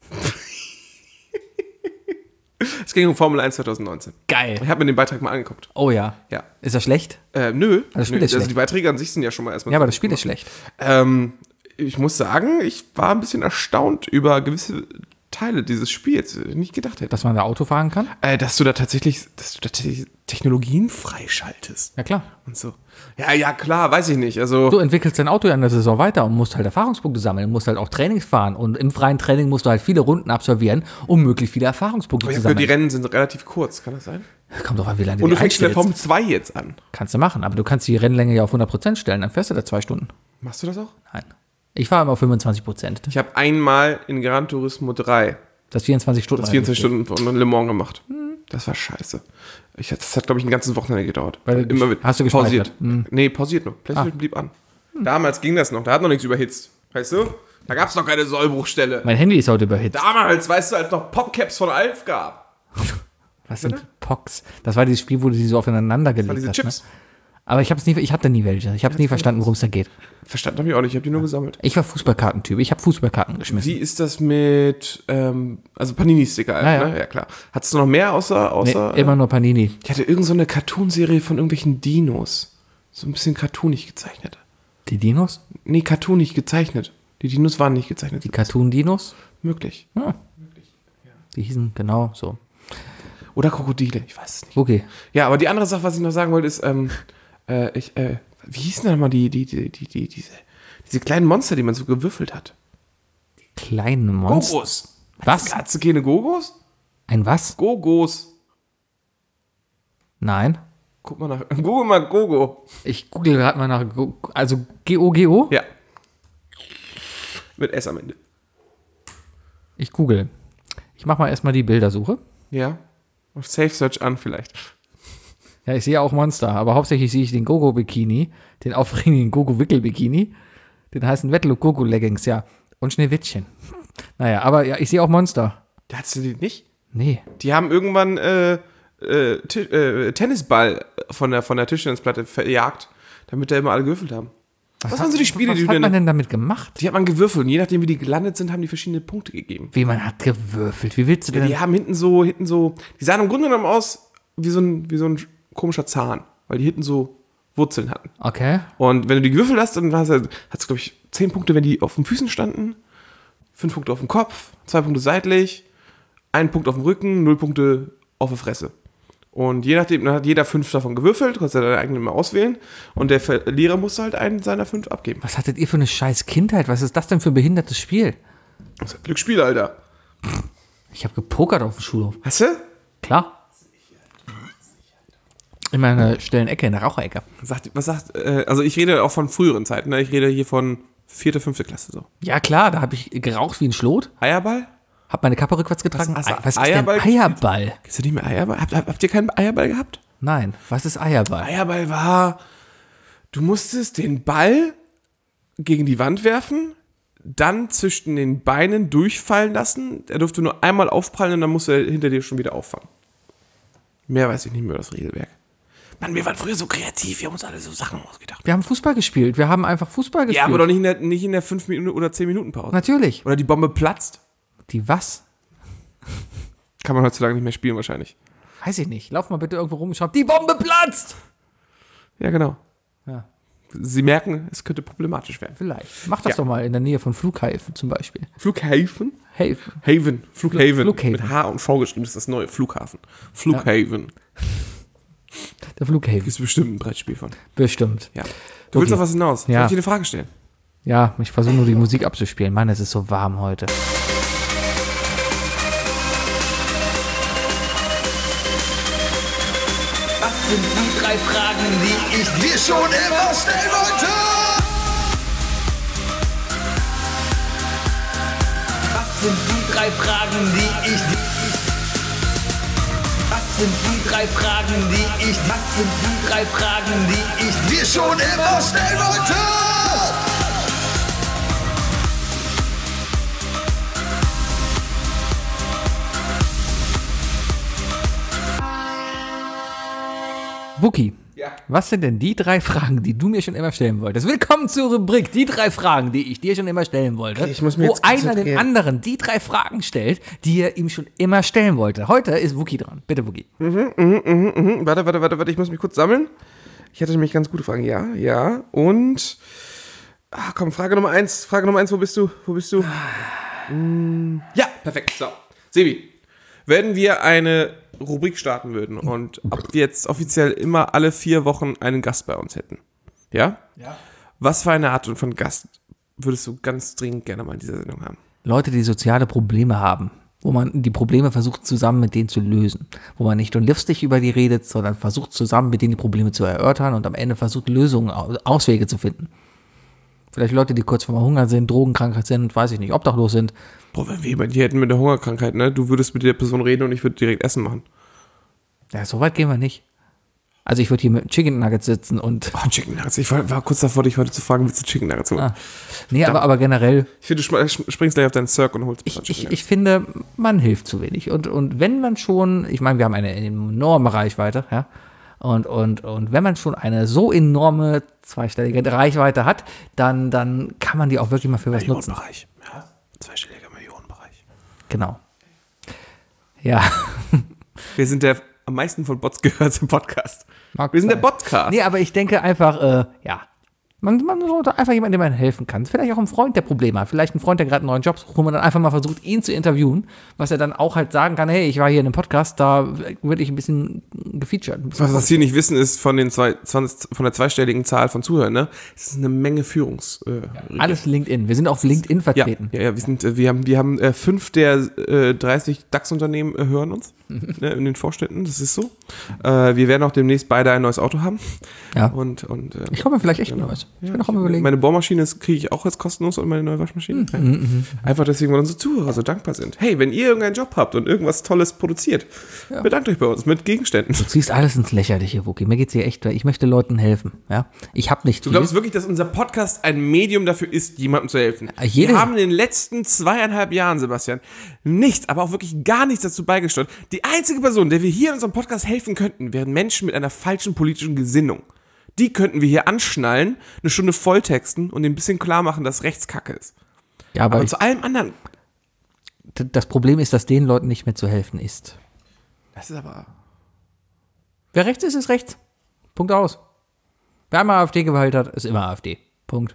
Speaker 2: Es ging um Formel eins zwanzig neunzehn.
Speaker 3: Geil.
Speaker 2: Ich habe mir den Beitrag mal angeguckt.
Speaker 3: Oh ja.
Speaker 2: Ja.
Speaker 3: Ist das schlecht?
Speaker 2: Äh, nö.
Speaker 3: das Spiel
Speaker 2: nö.
Speaker 3: ist
Speaker 2: Also
Speaker 3: schlecht.
Speaker 2: die Beiträge an sich sind ja schon mal erstmal.
Speaker 3: Ja, aber
Speaker 2: so
Speaker 3: das Spiel ist
Speaker 2: gemacht.
Speaker 3: schlecht.
Speaker 2: Ähm, ich muss sagen, ich war ein bisschen erstaunt über gewisse Teile dieses Spiels. Nicht gedacht hätte.
Speaker 3: Dass man da Auto fahren kann?
Speaker 2: Äh, dass du da tatsächlich, dass du da tatsächlich Technologien freischaltest
Speaker 3: Ja, klar.
Speaker 2: und so. Ja, ja, klar, weiß ich nicht. Also,
Speaker 3: Du entwickelst dein Auto ja in der Saison weiter und musst halt Erfahrungspunkte sammeln, musst halt auch Trainings fahren und im freien Training musst du halt viele Runden absolvieren, um möglichst viele Erfahrungspunkte
Speaker 2: ich
Speaker 3: zu
Speaker 2: hab gehört, die
Speaker 3: sammeln.
Speaker 2: Rennen sind relativ kurz, kann das sein?
Speaker 3: Kommt doch an, wie lange
Speaker 2: Und
Speaker 3: du
Speaker 2: du
Speaker 3: die
Speaker 2: fängst in der
Speaker 3: einstellst.
Speaker 2: Formel zwei jetzt an.
Speaker 3: Kannst du machen, aber du kannst die Rennlänge ja auf hundert Prozent stellen, dann fährst du da zwei Stunden.
Speaker 2: Machst du das auch?
Speaker 3: Nein. Ich fahre immer auf fünfundzwanzig Prozent.
Speaker 2: Ich habe einmal in Gran Turismo drei
Speaker 3: Das vierundzwanzig Stunden.
Speaker 2: das vierundzwanzig Stunden von Le Mans gemacht. Das war scheiße. Ich, das hat, glaube ich, ein ganzes Wochenende gedauert.
Speaker 3: Weil du
Speaker 2: Immer
Speaker 3: gesch-
Speaker 2: wieder
Speaker 3: hast du
Speaker 2: pausiert.
Speaker 3: gespeichert? Hm.
Speaker 2: Nee, pausiert noch. PlayStation
Speaker 3: Ah.
Speaker 2: blieb an. Damals ging das noch. Da hat noch nichts überhitzt. Weißt du? Da gab es noch keine Sollbruchstelle.
Speaker 3: Mein Handy ist heute überhitzt.
Speaker 2: Damals, weißt du, als noch Popcaps von Alf gab.
Speaker 3: Was sind Pox? Das war dieses Spiel, wo du die so aufeinander gelegt
Speaker 2: War diese
Speaker 3: hast.
Speaker 2: Chips.
Speaker 3: Ne? Aber ich habe nie, ich hatte nie welche. Ich habe nie verstanden, worum es da geht.
Speaker 2: Verstanden habe ich auch nicht. Ich habe die nur gesammelt.
Speaker 3: Ich war Fußballkartentyp. Ich habe Fußballkarten geschmissen.
Speaker 2: Wie ist das mit, ähm, also Panini-Sticker,
Speaker 3: Ja, ja.
Speaker 2: ne? Ja, klar. Hattest du noch mehr außer, außer
Speaker 3: Nee, immer nur Panini.
Speaker 2: ich hatte irgend so eine Cartoonserie von irgendwelchen Dinos. So ein bisschen cartoonig gezeichnet.
Speaker 3: Die Dinos?
Speaker 2: Nee, cartoonig gezeichnet. Die Dinos waren nicht gezeichnet.
Speaker 3: Die Cartoon-Dinos?
Speaker 2: Möglich.
Speaker 3: Die hießen genau so.
Speaker 2: Oder Krokodile, ich weiß es nicht.
Speaker 3: Okay.
Speaker 2: Ja, aber die andere Sache, was ich noch sagen wollte, ist, ähm, äh, ich, äh, wie hießen denn mal die, die, die, die, die, diese, diese kleinen Monster, die man so gewürfelt hat?
Speaker 3: Kleine Monster.
Speaker 2: Gogos.
Speaker 3: Was?
Speaker 2: Hast du keine Gogos?
Speaker 3: Ein was?
Speaker 2: Gogos.
Speaker 3: Nein.
Speaker 2: Guck mal nach, google mal Gogo.
Speaker 3: Ich google gerade mal nach. Go- Also G O G O?
Speaker 2: Ja. Mit S am Ende.
Speaker 3: Ich google. Ich mache mal erstmal die Bildersuche.
Speaker 2: Ja. Auf Safe Search an vielleicht.
Speaker 3: Ja, ich sehe auch Monster, aber hauptsächlich sehe ich den Gogo-Bikini, den aufregenden Gogo-Wickel-Bikini, den heißen Wetlook-Gogo-Leggings, ja. Und Schneewittchen. Naja, aber ja, ich sehe auch Monster.
Speaker 2: Hattest du die nicht?
Speaker 3: Nee.
Speaker 2: Die haben irgendwann äh, äh, Ti- äh, Tennisball von der, von der Tischtennisplatte verjagt, damit da immer alle gewürfelt haben. Was, waren so die Spiele,
Speaker 3: was
Speaker 2: die du
Speaker 3: hat
Speaker 2: denn-
Speaker 3: man denn damit gemacht?
Speaker 2: Die hat man gewürfelt und je nachdem, wie die gelandet sind, haben die verschiedene Punkte gegeben.
Speaker 3: Wie, man hat gewürfelt. Wie willst du denn?
Speaker 2: Die haben hinten so, hinten so, die sahen im Grunde genommen aus wie so ein, wie so ein komischer Zahn, weil die hinten so Wurzeln hatten.
Speaker 3: Okay.
Speaker 2: Und wenn du die gewürfelt hast, dann hast du, hast du glaube ich, zehn Punkte, wenn die auf den Füßen standen, fünf Punkte auf dem Kopf, zwei Punkte seitlich, ein Punkt auf dem Rücken, null Punkte auf der Fresse. Und je nachdem, dann hat jeder fünf davon gewürfelt, kannst du deine eigenen mal auswählen und der Verlierer musste halt einen seiner fünf abgeben.
Speaker 3: Was hattet ihr für eine scheiß Kindheit? Was ist das denn für ein behindertes Spiel?
Speaker 2: Das ist ein Glücksspiel, Alter.
Speaker 3: Ich habe gepokert auf dem Schulhof.
Speaker 2: Hast du?
Speaker 3: Klar. In meiner stillen Ecke, in der Raucherecke.
Speaker 2: Sagt, was sagt, äh, also ich rede auch von früheren Zeiten, ne? Ich rede hier von vierte, fünfte Klasse so.
Speaker 3: Ja klar, da habe ich geraucht wie ein Schlot,
Speaker 2: Eierball?
Speaker 3: habe meine Kappe rückwärts getragen.
Speaker 2: Was-
Speaker 3: Ei-
Speaker 2: hast du
Speaker 3: was ist
Speaker 2: Eierball
Speaker 3: denn Eierball?
Speaker 2: Kennst du nicht mehr Eierball? Habt, habt, habt ihr keinen Eierball gehabt?
Speaker 3: Nein, was ist Eierball?
Speaker 2: Eierball war, du musstest den Ball gegen die Wand werfen, dann zwischen den Beinen durchfallen lassen. Er durfte nur einmal aufprallen und dann musste er hinter dir schon wieder auffangen. Mehr weiß ich nicht mehr über das Regelwerk. Mann, wir waren früher so kreativ, wir haben uns alle so Sachen ausgedacht.
Speaker 3: Wir haben Fußball gespielt. Wir haben einfach Fußball gespielt.
Speaker 2: Ja, aber doch nicht in der, nicht in der fünf Minuten oder zehn Minuten Pause.
Speaker 3: Natürlich.
Speaker 2: Oder die Bombe platzt.
Speaker 3: Die was?
Speaker 2: Kann man heutzutage nicht mehr spielen wahrscheinlich.
Speaker 3: Weiß ich nicht. Lauf mal bitte irgendwo rum und schau. Die Bombe platzt!
Speaker 2: Ja, genau.
Speaker 3: Ja,
Speaker 2: Sie merken, es könnte problematisch werden.
Speaker 3: vielleicht. Mach das
Speaker 2: Ja.
Speaker 3: doch mal in der Nähe von Flughäfen zum Beispiel.
Speaker 2: Flughäfen?
Speaker 3: Hafen.
Speaker 2: Haven. Flughaven.
Speaker 3: Flughaven.
Speaker 2: Mit H und V geschrieben, das ist das neue Flughafen. Flughaven.
Speaker 3: Der Flughafen.
Speaker 2: Ist bestimmt ein Brettspiel von.
Speaker 3: Bestimmt.
Speaker 2: Ja. Du willst
Speaker 3: Okay.
Speaker 2: auf was hinaus?
Speaker 3: Ja.
Speaker 2: Soll ich dir eine Frage stellen?
Speaker 3: Ja, ich versuche nur die Musik abzuspielen. Mann, es ist so warm heute.
Speaker 4: Was sind die drei Fragen, die ich dir schon immer stellen wollte? Was sind die drei Fragen, die ich dir... Was sind die drei Fragen, die ich... Was sind die drei Fragen, die ich dir schon immer stellen wollte?
Speaker 3: Wookie,
Speaker 2: Ja.
Speaker 3: was sind denn die drei Fragen, die du mir schon immer stellen wolltest? Willkommen zur Rubrik, die drei Fragen, die ich dir schon immer stellen wollte.
Speaker 2: Okay, ich muss mich
Speaker 3: wo
Speaker 2: jetzt
Speaker 3: einer den
Speaker 2: konzentrieren.
Speaker 3: anderen die drei Fragen stellt, die er ihm schon immer stellen wollte. Heute ist Wookie dran. Bitte, Wookie.
Speaker 2: Hm, warte, warte, warte, warte, ich muss mich kurz sammeln. Ich hatte nämlich ganz gute Fragen. Ja, ja. Und. Ah, komm, Frage Nummer eins. Frage Nummer eins, wo bist du? Wo bist du? Hm, ja, perfekt. So. Sebi, wenn wir eine Rubrik starten würden und ab jetzt offiziell immer alle vier Wochen einen Gast bei uns hätten. Ja?
Speaker 3: Ja.
Speaker 2: Was für eine Art von Gast würdest du ganz dringend gerne mal in dieser Sendung haben?
Speaker 3: Leute, die soziale Probleme haben, wo man die Probleme versucht, zusammen mit denen zu lösen. Wo man nicht nur lustig über die redet, sondern versucht, zusammen mit denen die Probleme zu erörtern und am Ende versucht, Lösungen, Auswege zu finden. Vielleicht Leute, die kurz vorm Hunger sind, drogenkrank sind, weiß ich nicht, obdachlos sind.
Speaker 2: Boah, wenn wir jemanden hier hätten mit der Hungerkrankheit, ne? Du würdest mit der Person reden und ich würde direkt Essen machen.
Speaker 3: Ja, so weit gehen wir nicht. Also ich würde hier mit Chicken Nuggets sitzen und...
Speaker 2: Oh, Chicken Nuggets. Ich war, war kurz davor, dich heute zu fragen, willst du Chicken Nuggets holen?
Speaker 3: Ah. Nee, aber, aber generell,
Speaker 2: Ich finde, du schma- springst gleich auf deinen Cirque und holst
Speaker 3: ich,
Speaker 2: Chicken
Speaker 3: ich,
Speaker 2: Nuggets.
Speaker 3: ich finde, man hilft zu wenig. Und, und wenn man schon, ich meine, wir haben eine enorme Reichweite, ja, und, und, und wenn man schon eine so enorme zweistellige Reichweite hat, dann, dann kann man die auch wirklich mal für was nutzen.
Speaker 2: Millionenbereich. Ja, zweistelliger Millionenbereich.
Speaker 3: Genau. Ja.
Speaker 2: Wir sind der am meisten von Bots gehörte Podcast.
Speaker 3: Mag
Speaker 2: Wir sind der
Speaker 3: sein.
Speaker 2: Podcast.
Speaker 3: Nee, aber ich denke einfach, äh, ja, man, man sollte einfach jemanden, dem man helfen kann. Vielleicht auch ein Freund, der Probleme hat. Vielleicht ein Freund, der gerade einen neuen Job sucht, wo man dann einfach mal versucht, ihn zu interviewen, was er dann auch halt sagen kann, hey, ich war hier in einem Podcast, da würde ich ein bisschen gefeatured. Ein bisschen
Speaker 2: Was, was Sie nicht wissen, ist von den zwei, zwanzig, von der zweistelligen Zahl von Zuhörern, ne? Es ist eine Menge Führungs. Äh,
Speaker 3: Alles LinkedIn. Wir sind auf LinkedIn
Speaker 2: ja,
Speaker 3: vertreten.
Speaker 2: ja, ja, wir sind, äh, wir haben, wir haben äh, fünf der äh, dreißig DAX-Unternehmen äh, hören uns ne, in den Vorständen. Das ist so. Äh, wir werden auch demnächst beide ein neues Auto haben.
Speaker 3: Ja.
Speaker 2: Und, und äh,
Speaker 3: Ich hoffe, vielleicht echt
Speaker 2: Genau.
Speaker 3: neues. Ich bin noch am Überlegen.
Speaker 2: Meine Bohrmaschine kriege ich auch jetzt kostenlos und meine neue Waschmaschine. Mhm. Ja. Einfach deswegen, weil unsere Zuhörer so dankbar sind. Hey, wenn ihr irgendeinen Job habt und irgendwas Tolles produziert, ja. bedankt euch bei uns mit Gegenständen.
Speaker 3: Du ziehst alles ins Lächerliche, Wookie. Mir geht's hier echt, ich möchte Leuten helfen. Ja? Ich habe nicht
Speaker 2: Du
Speaker 3: viel.
Speaker 2: glaubst wirklich, dass unser Podcast ein Medium dafür ist, jemandem zu helfen?
Speaker 3: Jede
Speaker 2: Wir haben in den letzten zweieinhalb Jahren, Sebastian, nichts, aber auch wirklich gar nichts dazu beigesteuert. Die einzige Person, der wir hier in unserem Podcast helfen könnten, wären Menschen mit einer falschen politischen Gesinnung. Die könnten wir hier anschnallen, eine Stunde volltexten und ein bisschen klar machen, dass rechts Kacke ist.
Speaker 3: Ja, aber,
Speaker 2: aber
Speaker 3: ich,
Speaker 2: zu allem anderen.
Speaker 3: Das Problem ist, dass den Leuten nicht mehr zu helfen ist.
Speaker 2: Das ist aber.
Speaker 3: Wer rechts ist, ist rechts. Punkt aus. Wer einmal AfD gewählt hat, ist immer AfD. Punkt.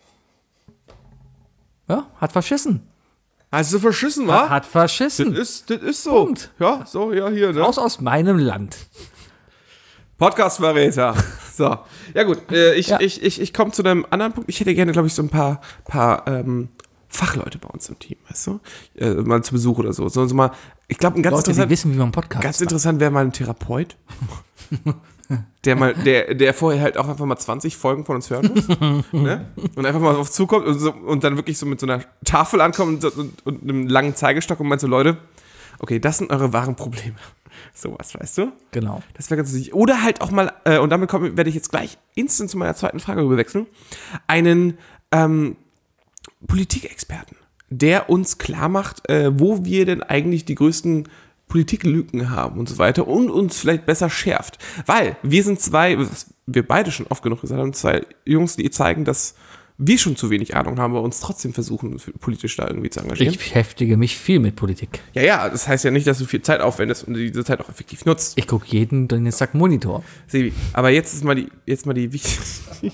Speaker 3: Ja, hat verschissen.
Speaker 2: Hast du verschissen, wa?
Speaker 3: Hat, hat verschissen.
Speaker 2: Das ist, das ist so.
Speaker 3: Punkt.
Speaker 2: Ja, so, ja, hier, ne?
Speaker 3: Raus aus meinem Land.
Speaker 2: Podcast-Verräter. So. Ja, gut. Äh, ich,
Speaker 3: Ja.
Speaker 2: ich, ich, ich komme zu einem anderen Punkt. Ich hätte gerne, glaube ich, so ein paar, paar ähm, Fachleute bei uns im Team, weißt du? Äh, mal zu Besuch oder so. so, so mal, ich glaube, ein ganz
Speaker 3: Leute, die
Speaker 2: interessant,
Speaker 3: wissen, wie man Podcast
Speaker 2: ganz
Speaker 3: macht.
Speaker 2: interessant wäre mal ein Therapeut. Der mal, der, der vorher halt auch einfach mal zwanzig Folgen von uns hören muss. Ne? Und einfach mal auf zukommt und, so, und dann wirklich so mit so einer Tafel ankommt und, und, und einem langen Zeigestock und meint so, Leute, okay, das sind eure wahren Probleme. Sowas, weißt du?
Speaker 3: Genau.
Speaker 2: Das wäre ganz wichtig. Oder halt auch mal, äh, und damit komm, werde ich jetzt gleich instant zu meiner zweiten Frage rüberwechseln, einen ähm, Politikexperten, der uns klar macht, äh, wo wir denn eigentlich die größten Politiklücken haben und so weiter und uns vielleicht besser schärft. Weil wir sind zwei, was wir beide schon oft genug gesagt haben, zwei Jungs, die zeigen, dass wir schon zu wenig Ahnung haben, aber uns trotzdem versuchen, politisch da irgendwie zu engagieren.
Speaker 3: Ich beschäftige mich viel mit Politik.
Speaker 2: Ja, ja, das heißt ja nicht, dass du viel Zeit aufwendest und diese Zeit auch effektiv nutzt.
Speaker 3: Ich gucke jeden Donnerstag Monitor.
Speaker 2: Sebi, aber jetzt ist mal die, jetzt mal die wichtigste.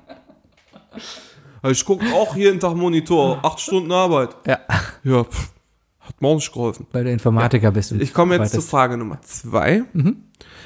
Speaker 2: Ich gucke auch jeden Tag Monitor, acht Stunden Arbeit.
Speaker 3: Ja.
Speaker 2: Ja, pff, hat mir auch nicht geholfen.
Speaker 3: Weil du Informatiker bist. und
Speaker 2: Ich komme jetzt zur
Speaker 3: weitest.
Speaker 2: Frage Nummer zwei.
Speaker 3: Mhm.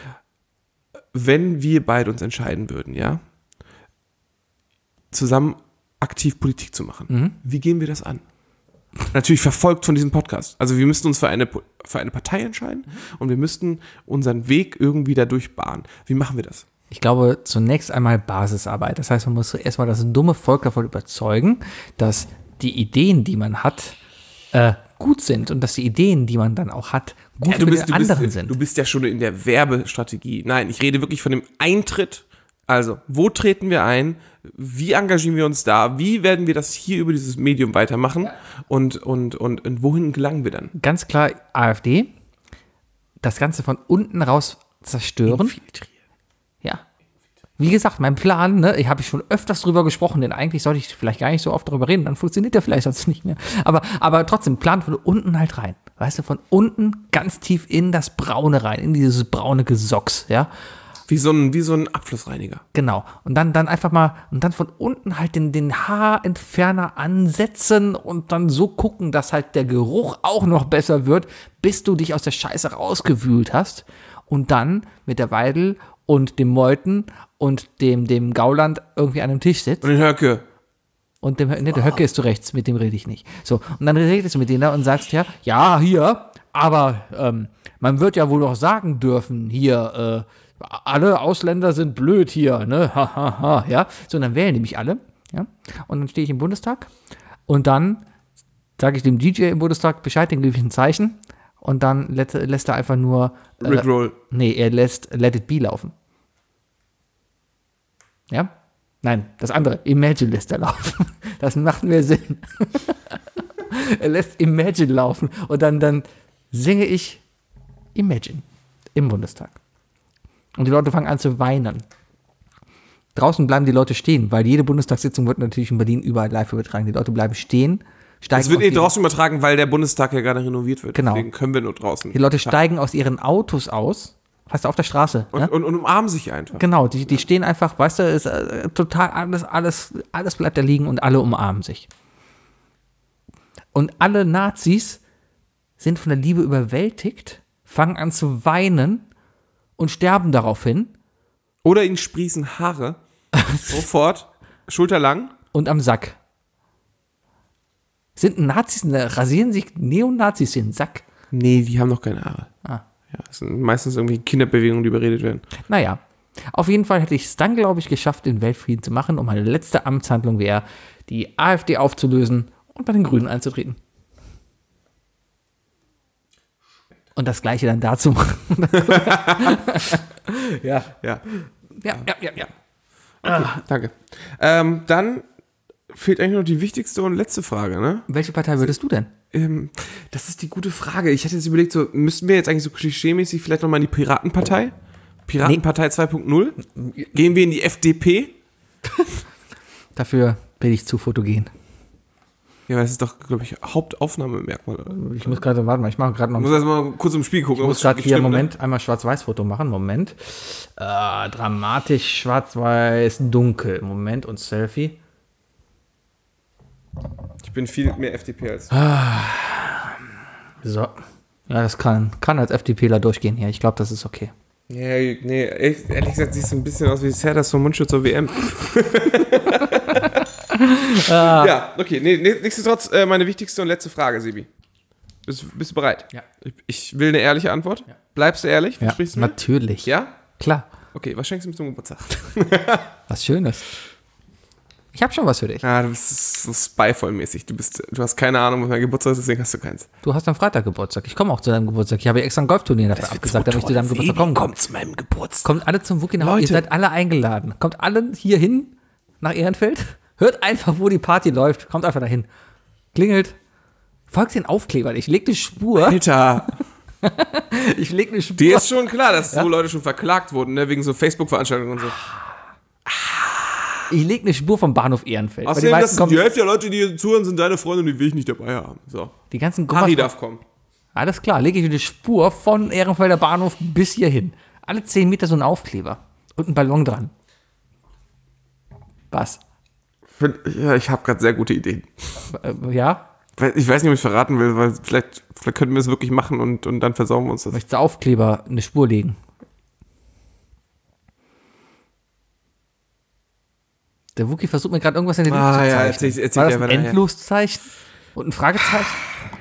Speaker 2: Wenn wir beide uns entscheiden würden, ja, zusammen aktiv Politik zu machen,
Speaker 3: Mhm.
Speaker 2: wie gehen wir das an? Natürlich verfolgt von diesem Podcast. Also wir müssten uns für eine, für eine Partei entscheiden und wir müssten unseren Weg irgendwie dadurch bahnen. Wie machen wir das?
Speaker 3: Ich glaube, zunächst einmal Basisarbeit. Das heißt, man muss erstmal das dumme Volk davon überzeugen, dass die Ideen, die man hat, äh, gut sind und dass die Ideen, die man dann auch hat, gut
Speaker 2: Ja, du
Speaker 3: für
Speaker 2: bist,
Speaker 3: die
Speaker 2: du bist,
Speaker 3: anderen sind.
Speaker 2: Du bist ja schon in der Werbestrategie. Nein, ich rede wirklich von dem Eintritt. Also, wo treten wir ein? Wie engagieren wir uns da? Wie werden wir das hier über dieses Medium weitermachen? Ja. Und, und, und, und wohin gelangen wir dann?
Speaker 3: Ganz klar AfD. Das Ganze von unten raus zerstören.
Speaker 2: Infiltrieren.
Speaker 3: Ja. Wie gesagt, mein Plan, ne, ich habe schon öfters drüber gesprochen, denn eigentlich sollte ich vielleicht gar nicht so oft darüber reden, dann funktioniert der vielleicht sonst nicht mehr. Aber, aber trotzdem, Plan von unten halt rein. Weißt du, von unten ganz tief in das Braune rein, in dieses braune Gesocks, ja.
Speaker 2: Wie so ein, wie so ein Abflussreiniger.
Speaker 3: Genau. Und dann, dann einfach mal, und dann von unten halt den, den Haarentferner ansetzen und dann so gucken, dass halt der Geruch auch noch besser wird, bis du dich aus der Scheiße rausgewühlt hast. Und dann mit der Weidel und dem Meuthen und dem, dem Gauland irgendwie an einem Tisch sitzt.
Speaker 2: Und den Höcke.
Speaker 3: Und dem, ne, der Höcke ist du rechts, mit dem rede ich nicht. So, und dann redest du mit denen da und sagst ja, ja, hier, aber ähm, man wird ja wohl auch sagen dürfen, hier, äh, alle Ausländer sind blöd hier, ne, ha, ha, ha, ja. So, und dann wählen die mich alle, ja. Und dann stehe ich im Bundestag und dann sage ich dem D J im Bundestag Bescheid, den gebe ich ein Zeichen und dann lässt, lässt er einfach nur äh,
Speaker 2: Rickroll.
Speaker 3: Nee, er lässt Let It Be laufen. Ja? Nein, das andere, Imagine lässt er laufen. Das macht mehr Sinn. Er lässt Imagine laufen und dann, dann singe ich Imagine im Bundestag. Und die Leute fangen an zu weinen. Draußen bleiben die Leute stehen, weil jede Bundestagssitzung wird natürlich in Berlin überall live übertragen. Die Leute bleiben stehen, steigen
Speaker 2: Es wird
Speaker 3: aus
Speaker 2: eh
Speaker 3: die-
Speaker 2: draußen übertragen, weil der Bundestag ja gerade renoviert wird.
Speaker 3: Genau.
Speaker 2: Deswegen können wir nur draußen.
Speaker 3: Die Leute steigen aus ihren Autos aus, fast auf der Straße.
Speaker 2: Und,
Speaker 3: ne?
Speaker 2: und, und umarmen sich einfach.
Speaker 3: Genau, die, die stehen einfach, weißt du, ist äh, total alles, alles, alles bleibt da liegen und alle umarmen sich. Und alle Nazis sind von der Liebe überwältigt, fangen an zu weinen und sterben daraufhin
Speaker 2: Oder ihnen sprießen Haare. Sofort. Schulterlang.
Speaker 3: und am Sack. Sind Nazis, ne, rasieren sich Neonazis den Sack?
Speaker 2: Nee, die haben noch keine Haare.
Speaker 3: Ah.
Speaker 2: Ja, das sind meistens irgendwie Kinderbewegungen, die überredet werden.
Speaker 3: Naja, Auf jeden Fall hätte ich es dann, glaube ich, geschafft, den Weltfrieden zu machen und meine letzte Amtshandlung wäre, die AfD aufzulösen und bei den Grünen einzutreten. Und das Gleiche dann dazu machen. ja.
Speaker 2: Ja.
Speaker 3: Ja, ja, ja, ja.
Speaker 2: Danke. Ähm, dann fehlt eigentlich noch die wichtigste und letzte Frage, ne?
Speaker 3: Welche Partei würdest du denn?
Speaker 2: Ähm, das ist die gute Frage. Ich hätte jetzt überlegt, so, müssten wir jetzt eigentlich so klischee-mäßig vielleicht nochmal in die Piratenpartei? Piratenpartei zwei Punkt null? Gehen wir in die F D P?
Speaker 3: Dafür bin ich zu fotogen.
Speaker 2: Ja, weil das ist doch, glaube ich, Hauptaufnahmemerkmal. Oder?
Speaker 3: Ich muss gerade, warte mal, ich mache gerade noch.
Speaker 2: Ich muss erst mal kurz im Spiel gucken.
Speaker 3: Ich
Speaker 2: ob
Speaker 3: muss
Speaker 2: es
Speaker 3: gerade
Speaker 2: wirklich
Speaker 3: hier,
Speaker 2: stimmt,
Speaker 3: Moment,
Speaker 2: ne?
Speaker 3: einmal Schwarz-Weiß-Foto machen. Moment. Äh, dramatisch Schwarz-Weiß dunkel. Moment und Selfie.
Speaker 2: Ich bin viel mehr F D P als.
Speaker 3: So. Ja, das kann, kann als FDPler durchgehen hier. Ich glaube, das ist okay.
Speaker 2: Nee, nee, ehrlich ehrlich gesagt, siehst du ein bisschen aus wie Serdas vom Mundschutz zur W M. Ja, okay. Nee, nee, nichtsdestotrotz, äh, meine wichtigste und letzte Frage, Sebi. Bist, bist du bereit?
Speaker 3: Ja.
Speaker 2: Ich, ich will eine ehrliche Antwort.
Speaker 3: Ja.
Speaker 2: Bleibst du ehrlich?
Speaker 3: Ja,
Speaker 2: Versprichst du mir?
Speaker 3: natürlich.
Speaker 2: Ja?
Speaker 3: Klar.
Speaker 2: Okay, was schenkst du mir zum Geburtstag?
Speaker 3: Was Schönes. Ich habe schon was für dich.
Speaker 2: Ah, du bist so spyvoll-mäßig. Du, bist, du hast keine Ahnung, was mein Geburtstag ist, deswegen hast du keins.
Speaker 3: Du hast am Freitag Geburtstag. Ich komme auch zu deinem Geburtstag. Ich habe extra ein Golfturnier dafür abgesagt, damit ich zu deinem Geburtstag kommen kann.
Speaker 2: Kommt zu meinem Geburtstag.
Speaker 3: Kommt alle zum Wookie nach Hause.
Speaker 2: Leute.
Speaker 3: Ihr seid alle eingeladen. Kommt alle hier hin, nach Ehrenfeld. Hört einfach, wo die Party läuft. Kommt einfach dahin. Klingelt. Folgt den Aufklebern. Ich leg eine Spur.
Speaker 2: Alter,
Speaker 3: Ich leg eine Spur.
Speaker 2: dir ist schon klar, dass so Leute schon verklagt wurden, ne, wegen so Facebook-Veranstaltungen und so.
Speaker 3: Ich leg eine Spur vom Bahnhof Ehrenfeld. Weil
Speaker 2: Außerdem,
Speaker 3: die,
Speaker 2: das
Speaker 3: meisten
Speaker 2: sind die
Speaker 3: kommen,
Speaker 2: Hälfte der Leute, die hier zuhören, sind deine Freunde und die will ich nicht dabei haben. So.
Speaker 3: die ganzen
Speaker 2: Harry
Speaker 3: Gummers.
Speaker 2: darf kommen.
Speaker 3: Alles klar, lege ich eine Spur von Ehrenfelder Bahnhof bis hierhin. Alle zehn Meter so ein Aufkleber. Und ein Ballon dran. Was?
Speaker 2: Ja, ich habe gerade sehr gute Ideen.
Speaker 3: Äh, ja?
Speaker 2: Ich weiß nicht, ob ich verraten will, weil vielleicht, vielleicht könnten wir es wirklich machen und, und dann versauen wir uns das.
Speaker 3: Möchtest du Aufkleber eine Spur legen? Der Wookie versucht mir gerade irgendwas in den Luft
Speaker 2: Ah,
Speaker 3: zu
Speaker 2: ja,
Speaker 3: zeichnen.
Speaker 2: erzähl- erzähl
Speaker 3: War das
Speaker 2: dir
Speaker 3: ein
Speaker 2: weiter, ja.
Speaker 3: Endloszeichen? Und ein Fragezeichen?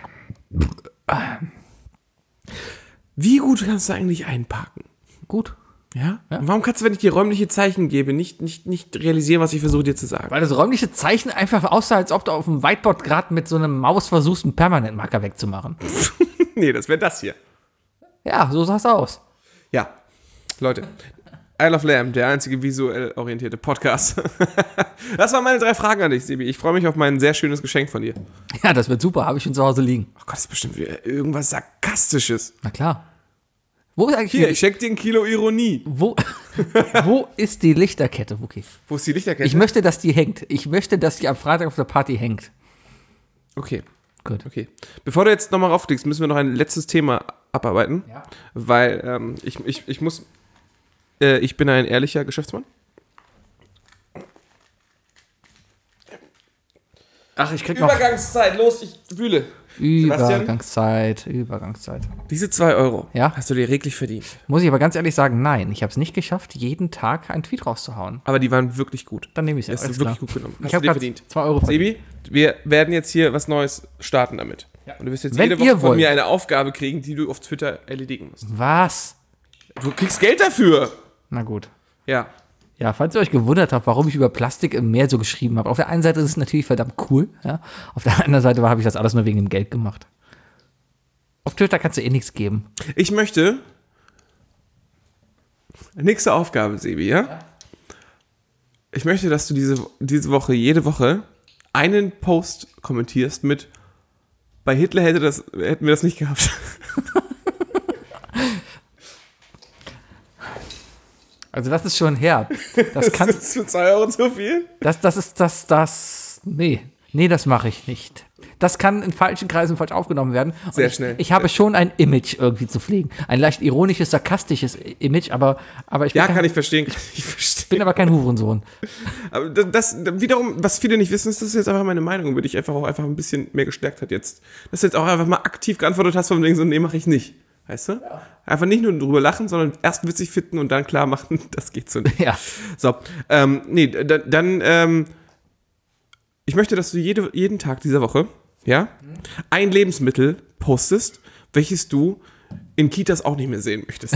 Speaker 2: Wie gut kannst du eigentlich einparken?
Speaker 3: Gut.
Speaker 2: Ja? Und warum kannst du, wenn ich dir räumliche Zeichen gebe, nicht, nicht, nicht realisieren, was ich versuche dir zu sagen?
Speaker 3: Weil das räumliche Zeichen einfach aussah, als ob du auf dem Whiteboard gerade mit so einem Maus versuchst, einen Permanentmarker wegzumachen.
Speaker 2: Nee, das wäre das hier.
Speaker 3: Ja, so sah es aus.
Speaker 2: Ja, Leute. Isle of Lamb, der einzige visuell orientierte Podcast. Das waren meine drei Fragen an dich, Sebi. Ich freue mich auf mein sehr schönes Geschenk von dir.
Speaker 3: Ja, das wird super. Habe ich schon zu Hause liegen.
Speaker 2: Oh Gott, das ist bestimmt wieder irgendwas Sarkastisches.
Speaker 3: Na klar. Wo ist eigentlich
Speaker 2: Hier,
Speaker 3: die,
Speaker 2: ich schenke dir ein Kilo Ironie.
Speaker 3: wo, wo ist die Lichterkette, Wookie?
Speaker 2: Wo ist die Lichterkette?
Speaker 3: Ich möchte, dass die hängt. Ich möchte, dass die am Freitag auf der Party hängt.
Speaker 2: Okay,
Speaker 3: Gut.
Speaker 2: okay. Bevor du jetzt nochmal raufklickst, müssen wir noch ein letztes Thema abarbeiten.
Speaker 3: Ja.
Speaker 2: Weil ähm, ich, ich, ich muss... Äh, ich bin ein ehrlicher Geschäftsmann.
Speaker 3: Ach, ich krieg noch
Speaker 2: Übergangszeit, los, ich wühle. Sebastian?
Speaker 3: Übergangszeit, Übergangszeit.
Speaker 2: Diese zwei Euro
Speaker 3: Ja?
Speaker 2: hast du dir reglich verdient.
Speaker 3: Muss ich aber ganz ehrlich sagen, nein. Ich habe es nicht geschafft, jeden Tag einen Tweet rauszuhauen.
Speaker 2: Aber die waren wirklich gut.
Speaker 3: Dann nehme ich es.
Speaker 2: Das
Speaker 3: Alles
Speaker 2: ist wirklich
Speaker 3: klar.
Speaker 2: gut genommen. Hast
Speaker 3: Ich
Speaker 2: du
Speaker 3: habe
Speaker 2: dir
Speaker 3: gerade
Speaker 2: verdient.
Speaker 3: zwei Euro verdient.
Speaker 2: Sebi, wir werden jetzt hier was Neues starten damit. Und du wirst jetzt
Speaker 3: Wenn
Speaker 2: jede Woche
Speaker 3: ihr
Speaker 2: von
Speaker 3: wollt.
Speaker 2: mir eine Aufgabe kriegen, die du auf Twitter erledigen musst.
Speaker 3: Was?
Speaker 2: Du kriegst Geld dafür.
Speaker 3: Na gut.
Speaker 2: Ja.
Speaker 3: Ja, falls ihr euch gewundert habt, warum ich über Plastik im Meer so geschrieben habe. Auf der einen Seite ist es natürlich verdammt cool. Ja? Auf der anderen Seite habe ich das alles nur wegen dem Geld gemacht. Auf Twitter kannst du eh nichts geben.
Speaker 2: Ich möchte. Nächste Aufgabe, Sebi, ja? Ich möchte, dass du diese, diese Woche, jede Woche, einen Post kommentierst mit: Bei Hitler hätte das, hätten wir das nicht gehabt.
Speaker 3: Also das ist schon herb. Das kann,
Speaker 2: Das ist für zwei Euro zu viel?
Speaker 3: das, das ist das, das, nee. Nee, das mache ich nicht. Das kann in falschen Kreisen falsch aufgenommen werden. Und
Speaker 2: Sehr
Speaker 3: ich,
Speaker 2: schnell.
Speaker 3: Ich habe schon ein Image irgendwie zu pflegen. Ein leicht ironisches, sarkastisches Image, aber, aber ich bin,
Speaker 2: Ja,
Speaker 3: kein,
Speaker 2: kann ich verstehen. Kann ich verstehen.
Speaker 3: bin aber kein Hurensohn.
Speaker 2: Aber das, das wiederum, was viele nicht wissen, ist, das ist jetzt einfach meine Meinung, über die ich einfach auch einfach ein bisschen mehr gestärkt hat jetzt. Dass du jetzt auch einfach mal aktiv geantwortet hast, von wegen so, nee, mache ich nicht. Weißt du? Ja. Einfach nicht nur drüber lachen, sondern erst witzig finden und dann klar machen, das geht so nicht.
Speaker 3: Ja.
Speaker 2: So, ähm, nee, dann, dann ähm, ich möchte, dass du jede, jeden Tag dieser Woche, ja, ein Lebensmittel postest, welches du in Kitas auch nicht mehr sehen möchtest.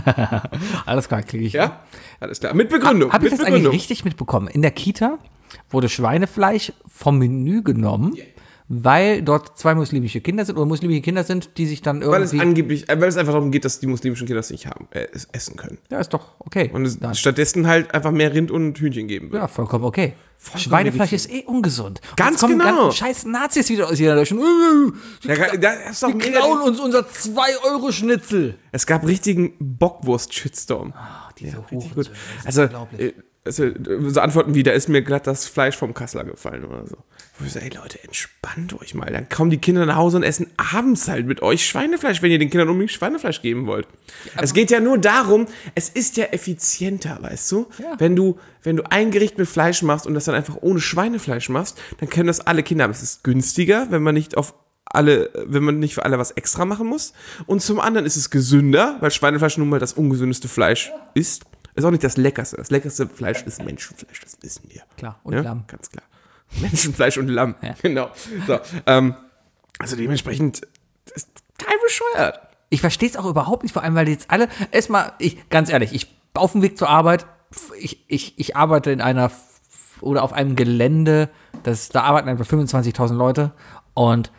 Speaker 3: Alles klar, kriege ich.
Speaker 2: Ja? Alles klar. Mit Begründung.
Speaker 3: Habe ich
Speaker 2: mit
Speaker 3: das
Speaker 2: Begründung.
Speaker 3: eigentlich richtig mitbekommen? In der Kita wurde Schweinefleisch vom Menü genommen, yeah. weil dort zwei muslimische Kinder sind oder muslimische Kinder sind, die sich dann irgendwie...
Speaker 2: Weil es angeblich, weil es einfach darum geht, dass die muslimischen Kinder das nicht haben, äh, es essen können.
Speaker 3: Ja, ist doch okay.
Speaker 2: Und es
Speaker 3: Dann.
Speaker 2: stattdessen halt einfach mehr Rind und Hühnchen geben wird.
Speaker 3: Ja, vollkommen okay.
Speaker 2: Vollkommen
Speaker 3: Schweinefleisch
Speaker 2: richtig.
Speaker 3: ist eh ungesund. Und
Speaker 2: Ganz
Speaker 3: jetzt kommen
Speaker 2: genau.
Speaker 3: ganzen scheiß Nazis wieder aus jeder Deutschland. Äh,
Speaker 2: Ja, da ist doch
Speaker 3: die
Speaker 2: mega-
Speaker 3: klauen uns unser zwei Euro Schnitzel.
Speaker 2: Es gab richtigen Bockwurst-Shitstorm.
Speaker 3: Ach, diese
Speaker 2: Ja,
Speaker 3: Hurensöhne,
Speaker 2: richtig gut.
Speaker 3: das ist
Speaker 2: Also,
Speaker 3: unglaublich.
Speaker 2: äh, also, so Antworten wie, da ist mir glatt das Fleisch vom Kassler gefallen oder so. Wo ich so, ey Leute, entspannt euch mal. Dann kommen die Kinder nach Hause und essen abends halt mit euch Schweinefleisch, wenn ihr den Kindern unbedingt Schweinefleisch geben wollt. Es geht ja nur darum, es ist ja effizienter, weißt du?
Speaker 3: Ja.
Speaker 2: Wenn du, wenn du ein Gericht mit Fleisch machst und das dann einfach ohne Schweinefleisch machst, dann können das alle Kinder haben. Es ist günstiger, wenn man nicht auf alle, wenn man nicht für alle was extra machen muss. Und zum anderen ist es gesünder, weil Schweinefleisch nun mal das ungesündeste Fleisch ist. Ist auch nicht das leckerste. Das leckerste Fleisch ist Menschenfleisch, das wissen wir.
Speaker 3: Klar, und
Speaker 2: ja?
Speaker 3: Lamm.
Speaker 2: Ganz klar. Menschenfleisch und Lamm,
Speaker 3: Ja.
Speaker 2: genau. So, ähm, also dementsprechend ist kein bescheuert.
Speaker 3: Ich verstehe es auch überhaupt nicht, vor allem, weil die jetzt alle, erstmal, ich, ganz ehrlich, ich auf dem Weg zur Arbeit, ich, ich, ich arbeite in einer, oder auf einem Gelände, das, da arbeiten einfach fünfundzwanzigtausend Leute und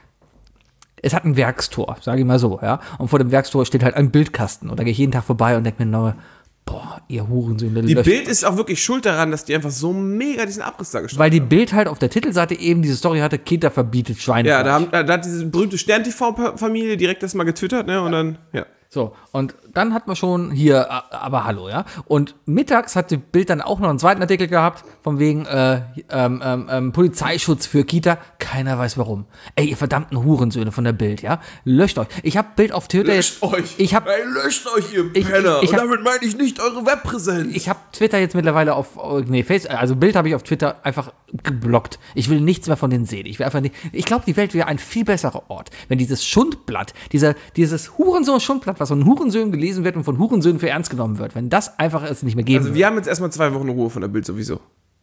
Speaker 3: es hat ein Werkstor, sage ich mal so, ja, und vor dem Werkstor steht halt ein Bildkasten und da gehe ich jeden Tag vorbei und denke mir nur, boah, ihr Hurensöhne,
Speaker 2: Die
Speaker 3: löscht
Speaker 2: Bild ist auch wirklich schuld daran, dass die einfach so mega diesen Abriss da gestartet
Speaker 3: weil die
Speaker 2: haben.
Speaker 3: Bild halt auf der Titelseite eben diese Story hatte, Kita verbietet Schweinefleisch.
Speaker 2: Ja, da, haben, da hat diese berühmte Stern-T V-Familie direkt das mal getwittert, ne, und dann, ja.
Speaker 3: So, und dann hat man schon hier, a- aber hallo, ja. Und mittags hat die Bild dann auch noch einen zweiten Artikel gehabt, von wegen äh, ähm, ähm, ähm, Polizeischutz für Kita. Keiner weiß warum. Ey, ihr verdammten Hurensöhne von der Bild, ja. Löscht euch. Ich hab Bild auf Twitter jetzt. Ich hab,
Speaker 2: Ey, löscht euch, ihr
Speaker 3: Ich-
Speaker 2: Penner.
Speaker 3: ich- ich hab-
Speaker 2: und damit meine ich nicht eure Webpräsenz.
Speaker 3: ich hab Twitter jetzt mittlerweile auf, nee, Face, also Bild habe ich auf Twitter einfach geblockt. Ich will nichts mehr von denen sehen. Ich will einfach nicht, ich glaube, die Welt wäre ein viel besserer Ort, wenn dieses Schundblatt, dieser, dieses Hurensohn-Schundblatt, was von Hurensöhnen gelesen wird und von Hurensöhnen für ernst genommen wird, wenn das einfach es nicht mehr geben
Speaker 2: Also
Speaker 3: würde.
Speaker 2: wir haben jetzt erstmal zwei Wochen Ruhe von der Bild sowieso.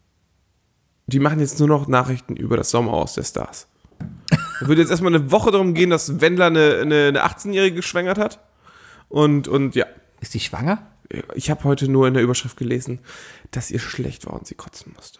Speaker 2: Die machen jetzt nur noch Nachrichten über das Sommerhaus der Stars. Da würde jetzt erstmal eine Woche darum gehen, dass Wendler eine, eine, eine achtzehnjährige geschwängert hat. Und, und ja,
Speaker 3: Ist die schwanger?
Speaker 2: ich habe heute nur in der Überschrift gelesen, dass ihr schlecht war und sie kotzen musste.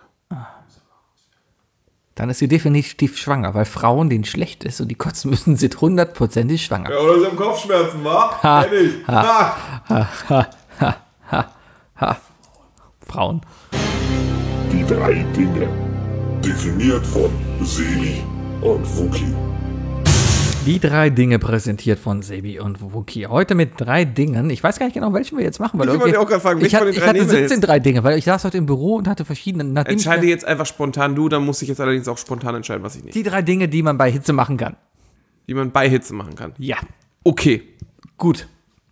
Speaker 3: Dann ist sie definitiv schwanger, weil Frauen, denen schlecht ist und die kotzen müssen, sind hundertprozentig schwanger.
Speaker 2: Ja, oder sie haben Kopfschmerzen, wa?
Speaker 3: Ha,
Speaker 2: Kenn ich.
Speaker 3: ha, ha, ha, ha, ha, ha. Frauen.
Speaker 5: Die drei Dinge. Definiert von Sebi und Wookie.
Speaker 3: Die drei Dinge präsentiert von Sebi und Wookie. Heute mit drei Dingen. Ich weiß gar nicht genau, welchen wir jetzt machen. Weil
Speaker 2: Ich wollte
Speaker 3: irgendwie-
Speaker 2: auch gerade fragen,
Speaker 3: ich
Speaker 2: welchen
Speaker 3: hatte,
Speaker 2: von den
Speaker 3: ich
Speaker 2: drei
Speaker 3: hatte
Speaker 2: nehmen wir
Speaker 3: siebzehn
Speaker 2: jetzt?
Speaker 3: drei Dinge, weil ich saß heute im Büro und hatte verschiedene. nachdem ich
Speaker 2: Entscheide
Speaker 3: mir-
Speaker 2: jetzt einfach spontan du, dann muss ich jetzt allerdings auch spontan entscheiden, was ich nicht.
Speaker 3: Die drei Dinge, die man bei Hitze machen kann.
Speaker 2: Die man bei Hitze machen kann.
Speaker 3: Ja.
Speaker 2: Okay.
Speaker 3: Gut.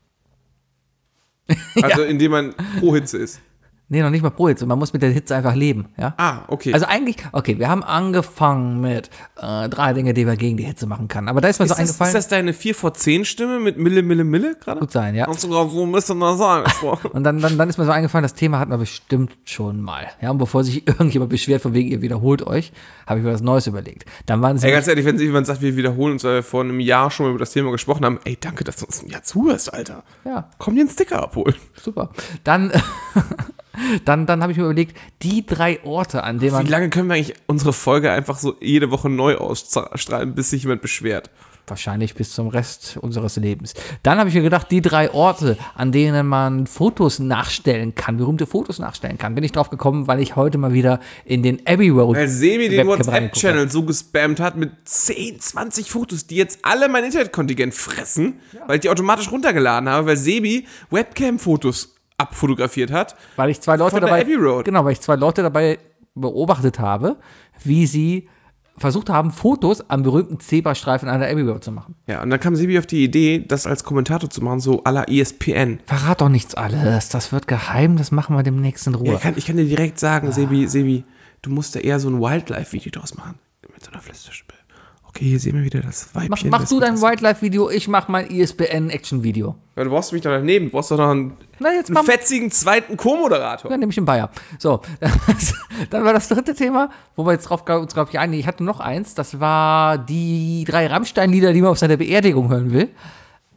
Speaker 2: Also indem man pro Hitze ist.
Speaker 3: Nee, noch nicht mal pro Hitze. Man muss mit der Hitze einfach leben. Ja?
Speaker 2: Ah, okay.
Speaker 3: Also eigentlich, okay, wir haben angefangen mit äh, drei Dinge, die man gegen die Hitze machen kann. Aber da ist mir
Speaker 2: ist,
Speaker 3: so
Speaker 2: das,
Speaker 3: eingefallen.
Speaker 2: ist das deine vier vor zehn Stimme mit Mille, Mille, Mille gerade?
Speaker 3: Gut sein, ja.
Speaker 2: Hast du gerade so ein bisschen da sagen.
Speaker 3: Und dann, dann, dann ist mir so eingefallen, das Thema hatten wir bestimmt schon mal. Ja, und bevor sich irgendjemand beschwert, von wegen ihr wiederholt euch, habe ich mir was Neues überlegt. Dann waren sie.
Speaker 2: Ey, ganz ehrlich, wenn sich jemand sagt, wir wiederholen uns, weil wir vor einem Jahr schon mal über das Thema gesprochen haben, ey, danke, dass du uns ein Jahr zuhörst, Alter.
Speaker 3: Ja,
Speaker 2: Komm dir einen Sticker abholen.
Speaker 3: super. Dann, dann, dann habe ich mir überlegt, die drei Orte, an denen
Speaker 2: Wie
Speaker 3: man.
Speaker 2: lange können wir eigentlich unsere Folge einfach so jede Woche neu ausstrahlen, bis sich jemand beschwert?
Speaker 3: Wahrscheinlich bis zum Rest unseres Lebens. Dann habe ich mir gedacht, die drei Orte, an denen man Fotos nachstellen kann, berühmte Fotos nachstellen kann, bin ich drauf gekommen, weil ich heute mal wieder in den Abbey Road
Speaker 2: Weil Sebi den
Speaker 3: Webcam reingeguckt
Speaker 2: WhatsApp-Channel so gespammt hat mit zehn, zwanzig Fotos, die jetzt alle mein Internetkontingent fressen, weil ich die automatisch runtergeladen habe, weil Sebi Webcam-Fotos abfotografiert hat.
Speaker 3: Weil ich zwei Leute
Speaker 2: Von der
Speaker 3: dabei,
Speaker 2: Abbey Road.
Speaker 3: genau, weil ich zwei Leute dabei beobachtet habe, wie sie versucht haben, Fotos am berühmten Zebrastreifen an der Abbey Road zu machen.
Speaker 2: Ja, und dann kam Sebi auf die Idee, das als Kommentator zu machen, so à la E S P N.
Speaker 3: Verrat doch nichts alles, das wird geheim, das machen wir demnächst in Ruhe.
Speaker 2: Ja, ich, kann, ich kann dir direkt sagen, Sebi, Sebi, du musst da eher so ein Wildlife-Video draus machen. Mit so einer Flüsterstimme. Okay, hier sehen wir wieder das
Speaker 3: mach
Speaker 2: Weibchen.
Speaker 3: mach
Speaker 2: das-
Speaker 3: du dein
Speaker 2: das-
Speaker 3: Wildlife-Video, ich mach mein E S P N-Action-Video.
Speaker 2: Ja, du brauchst mich doch daneben. Du brauchst doch noch einen,
Speaker 3: Na, jetzt
Speaker 2: einen
Speaker 3: mach-
Speaker 2: fetzigen zweiten Co-Moderator.
Speaker 3: Dann nehme ich einen Bayer. So, dann war das dritte Thema, wo wir jetzt drauf uns, glaube ich, einigen. Ich hatte noch eins, das war die drei Rammstein-Lieder, die man auf seiner Beerdigung hören will.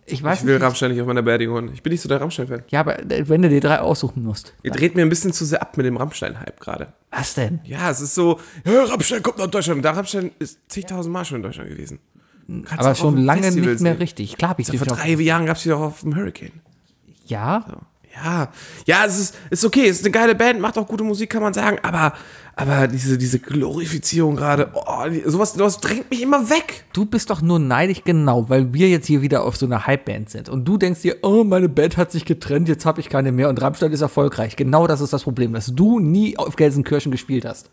Speaker 3: Ich weiß
Speaker 2: Ich will
Speaker 3: nicht.
Speaker 2: Rammstein nicht auf meiner Beerdigung. Ich bin nicht so der Rammstein-Fan.
Speaker 3: Ja, aber wenn du dir drei aussuchen musst.
Speaker 2: Ihr dreht mir ein bisschen zu sehr ab mit dem Rammstein-Hype gerade.
Speaker 3: Was denn?
Speaker 2: Ja, es ist so, ja, Rammstein kommt nach Deutschland. Da Rammstein ist zigtausend Mal schon in Deutschland gewesen. Kannst du
Speaker 3: Aber
Speaker 2: auch auf
Speaker 3: schon
Speaker 2: dem
Speaker 3: lange
Speaker 2: Festival
Speaker 3: nicht mehr
Speaker 2: sehen.
Speaker 3: richtig. Klar hab ich
Speaker 2: Ja,
Speaker 3: die
Speaker 2: vor
Speaker 3: schon-
Speaker 2: drei Jahren gab es die doch auf dem Hurricane.
Speaker 3: Ja,
Speaker 2: Ja, ja, es ist, ist okay, es ist eine geile Band, macht auch gute Musik, kann man sagen, aber, aber diese, diese Glorifizierung gerade, oh, die- sowas, sowas drängt mich immer weg.
Speaker 3: du bist doch nur neidisch, genau, weil wir jetzt hier wieder auf so einer Hype-Band sind. Und du denkst dir, oh, meine Band hat sich getrennt, jetzt habe ich keine mehr und Rammstein ist erfolgreich. Genau das ist das Problem, dass du nie auf Gelsenkirchen gespielt hast.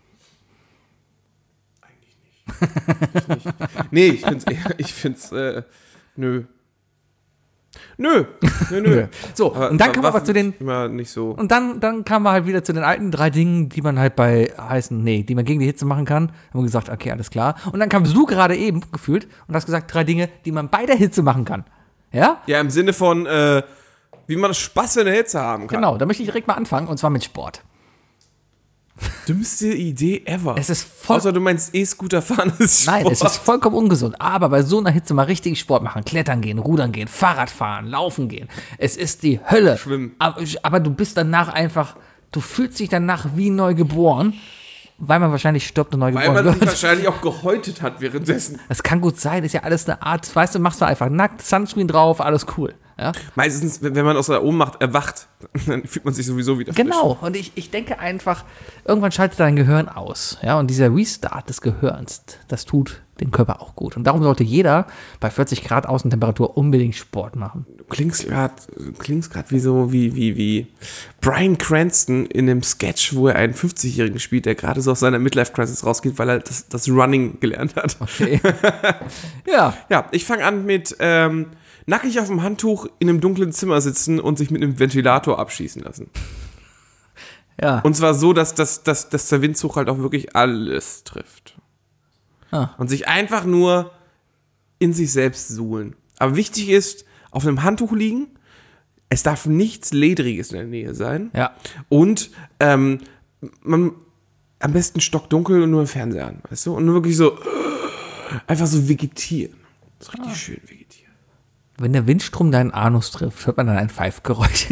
Speaker 2: Nee, ich find's, ich find's, äh, nö. Nö, nö, nö.
Speaker 3: So, und dann kam
Speaker 2: war
Speaker 3: aber zu den-
Speaker 2: Immer nicht so.
Speaker 3: Und dann, dann kamen wir halt wieder zu den alten drei Dingen, die man halt bei heißen, nee, die man gegen die Hitze machen kann. Haben wir gesagt, okay, alles klar. Und dann kamst du gerade eben gefühlt und hast gesagt, drei Dinge, die man bei der Hitze machen kann. Ja?
Speaker 2: Ja, im Sinne von, äh, wie man Spaß in der Hitze haben kann.
Speaker 3: Genau, da möchte ich direkt mal anfangen und zwar mit Sport.
Speaker 2: Dümmste Idee ever.
Speaker 3: Es ist voll-
Speaker 2: Außer du meinst E-Scooter fahren ist Sport.
Speaker 3: Nein, es ist vollkommen ungesund. Aber bei so einer Hitze mal richtig Sport machen, klettern gehen, rudern gehen, Fahrrad fahren, laufen gehen. Es ist die Hölle.
Speaker 2: Schwimmen.
Speaker 3: Aber, aber du bist danach einfach, du fühlst dich danach wie neu geboren, weil man wahrscheinlich stirbt und neu
Speaker 2: Weil
Speaker 3: geboren
Speaker 2: man sich
Speaker 3: wird.
Speaker 2: wahrscheinlich auch gehäutet hat währenddessen.
Speaker 3: Das kann gut sein, ist ja alles eine Art, weißt du, machst du einfach nackt, Sunscreen drauf, alles cool. Ja?
Speaker 2: Meistens, wenn wenn man aus der Ohnmacht erwacht, dann fühlt man sich sowieso wieder frisch.
Speaker 3: Genau, und ich, ich denke einfach, irgendwann schaltet dein Gehirn aus. Ja? Und dieser Restart des Gehirns, das tut dem Körper auch gut. Und darum sollte jeder bei vierzig Grad Außentemperatur unbedingt Sport machen.
Speaker 2: Du klingst gerade klingst grad wie so, wie, wie, wie Bryan Cranston in einem Sketch, wo er einen fünfzigjährigen spielt, der gerade so aus seiner Midlife-Crisis rausgeht, weil er das, das Running gelernt hat.
Speaker 3: Okay. Ja,
Speaker 2: Ja, ich fange an mit ähm, nackig auf dem Handtuch in einem dunklen Zimmer sitzen und sich mit einem Ventilator abschießen lassen.
Speaker 3: ja.
Speaker 2: Und zwar so, dass, dass, dass, dass der Windzug halt auch wirklich alles trifft.
Speaker 3: Ah.
Speaker 2: Und sich einfach nur in sich selbst suhlen. Aber wichtig ist, auf einem Handtuch liegen, es darf nichts Ledriges in der Nähe sein.
Speaker 3: Ja.
Speaker 2: Und ähm, man, am besten stockdunkel und nur im Fernseher an, weißt du? Und nur wirklich so, einfach so vegetieren. So richtig schön vegetieren.
Speaker 3: Wenn der Windstrom deinen Anus trifft, hört man dann ein Pfeifgeräusch.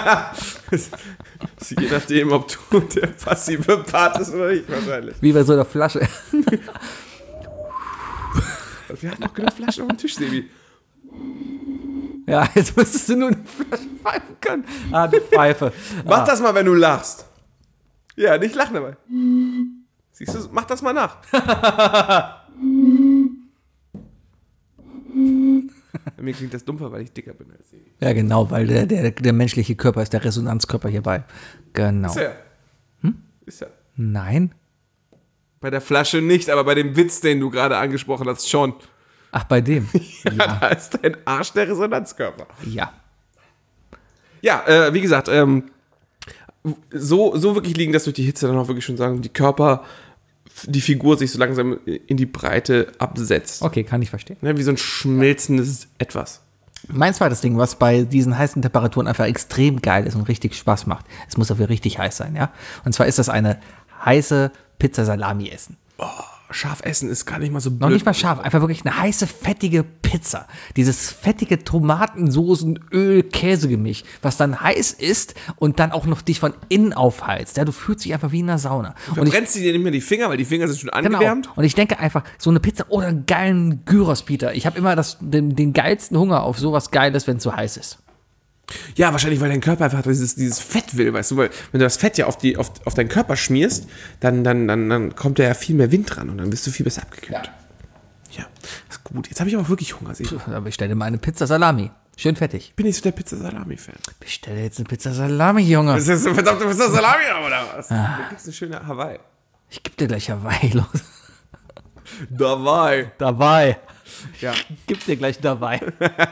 Speaker 2: Je nachdem, ob du der passive Part ist oder nicht, wahrscheinlich.
Speaker 3: Wie bei so einer Flasche.
Speaker 2: Wir hatten noch genug Flaschen auf dem Tisch, Sebi.
Speaker 3: Ja, jetzt müsstest du nur eine Flasche pfeifen können. Ah, die Pfeife.
Speaker 2: Mach das mal, wenn du lachst. Ja, nicht lachen dabei. Siehst du, mach das mal nach. Bei mir klingt das dumpfer, weil ich dicker bin als Sebi.
Speaker 3: Ja, genau, weil der, der, der menschliche Körper ist der Resonanzkörper hierbei. Genau.
Speaker 2: Ist ja. Ist ja.
Speaker 3: Nein?
Speaker 2: Bei der Flasche nicht, aber bei dem Witz, den du gerade angesprochen hast, schon.
Speaker 3: Ach, bei dem.
Speaker 2: Ja. Da ist dein Arsch der Resonanzkörper.
Speaker 3: Ja.
Speaker 2: Ja, äh, wie gesagt, ähm, so, so wirklich liegen, dass durch die Hitze dann auch wirklich schon sagen, die Körper, die Figur sich so langsam in die Breite absetzt.
Speaker 3: Okay, kann ich verstehen.
Speaker 2: Ne, wie so ein schmelzendes Etwas.
Speaker 3: Mein zweites Ding, was bei diesen heißen Temperaturen einfach extrem geil ist und richtig Spaß macht, es muss dafür richtig heiß sein, ja. Und zwar ist das eine heiße Pizza Salami essen.
Speaker 2: Scharf essen ist gar nicht mal so blöd.
Speaker 3: Noch nicht mal scharf, einfach wirklich eine heiße, fettige Pizza. Dieses fettige Tomatensoßen, Öl, Käsegemisch, was dann heiß ist und dann auch noch dich von innen aufheizt. Ja, du fühlst dich einfach wie in einer Sauna. Und ich,
Speaker 2: Verbrennst du dir nicht mehr die Finger, weil die Finger sind schon
Speaker 3: genau,
Speaker 2: angewärmt?
Speaker 3: und ich denke einfach, so eine Pizza oder einen geilen Gyros, Peter. Ich habe immer das, den, den geilsten Hunger auf sowas Geiles, wenn es so heiß ist.
Speaker 2: Ja, wahrscheinlich, weil dein Körper einfach dieses, dieses Fett will, weißt du, weil wenn du das Fett ja auf, die, auf, auf deinen Körper schmierst, dann, dann, dann, dann kommt da ja viel mehr Wind dran und dann bist du viel besser abgekühlt. Ja, das ist gut. Jetzt habe ich aber wirklich Hunger. Ich
Speaker 3: Aber ich stelle mal eine Pizza Salami. Schön fettig.
Speaker 2: bin nicht so der Pizza-Salami-Fan.
Speaker 3: Bestelle jetzt eine Pizza Salami, Junge.
Speaker 2: Das ist eine verdammte Pizza-Salami, oder was? Du kriegst eine schöne Hawaii.
Speaker 3: Ich geb dir gleich Hawaii los.
Speaker 2: Dabei.
Speaker 3: Dabei.
Speaker 2: Ja.
Speaker 3: Gib dir gleich dabei.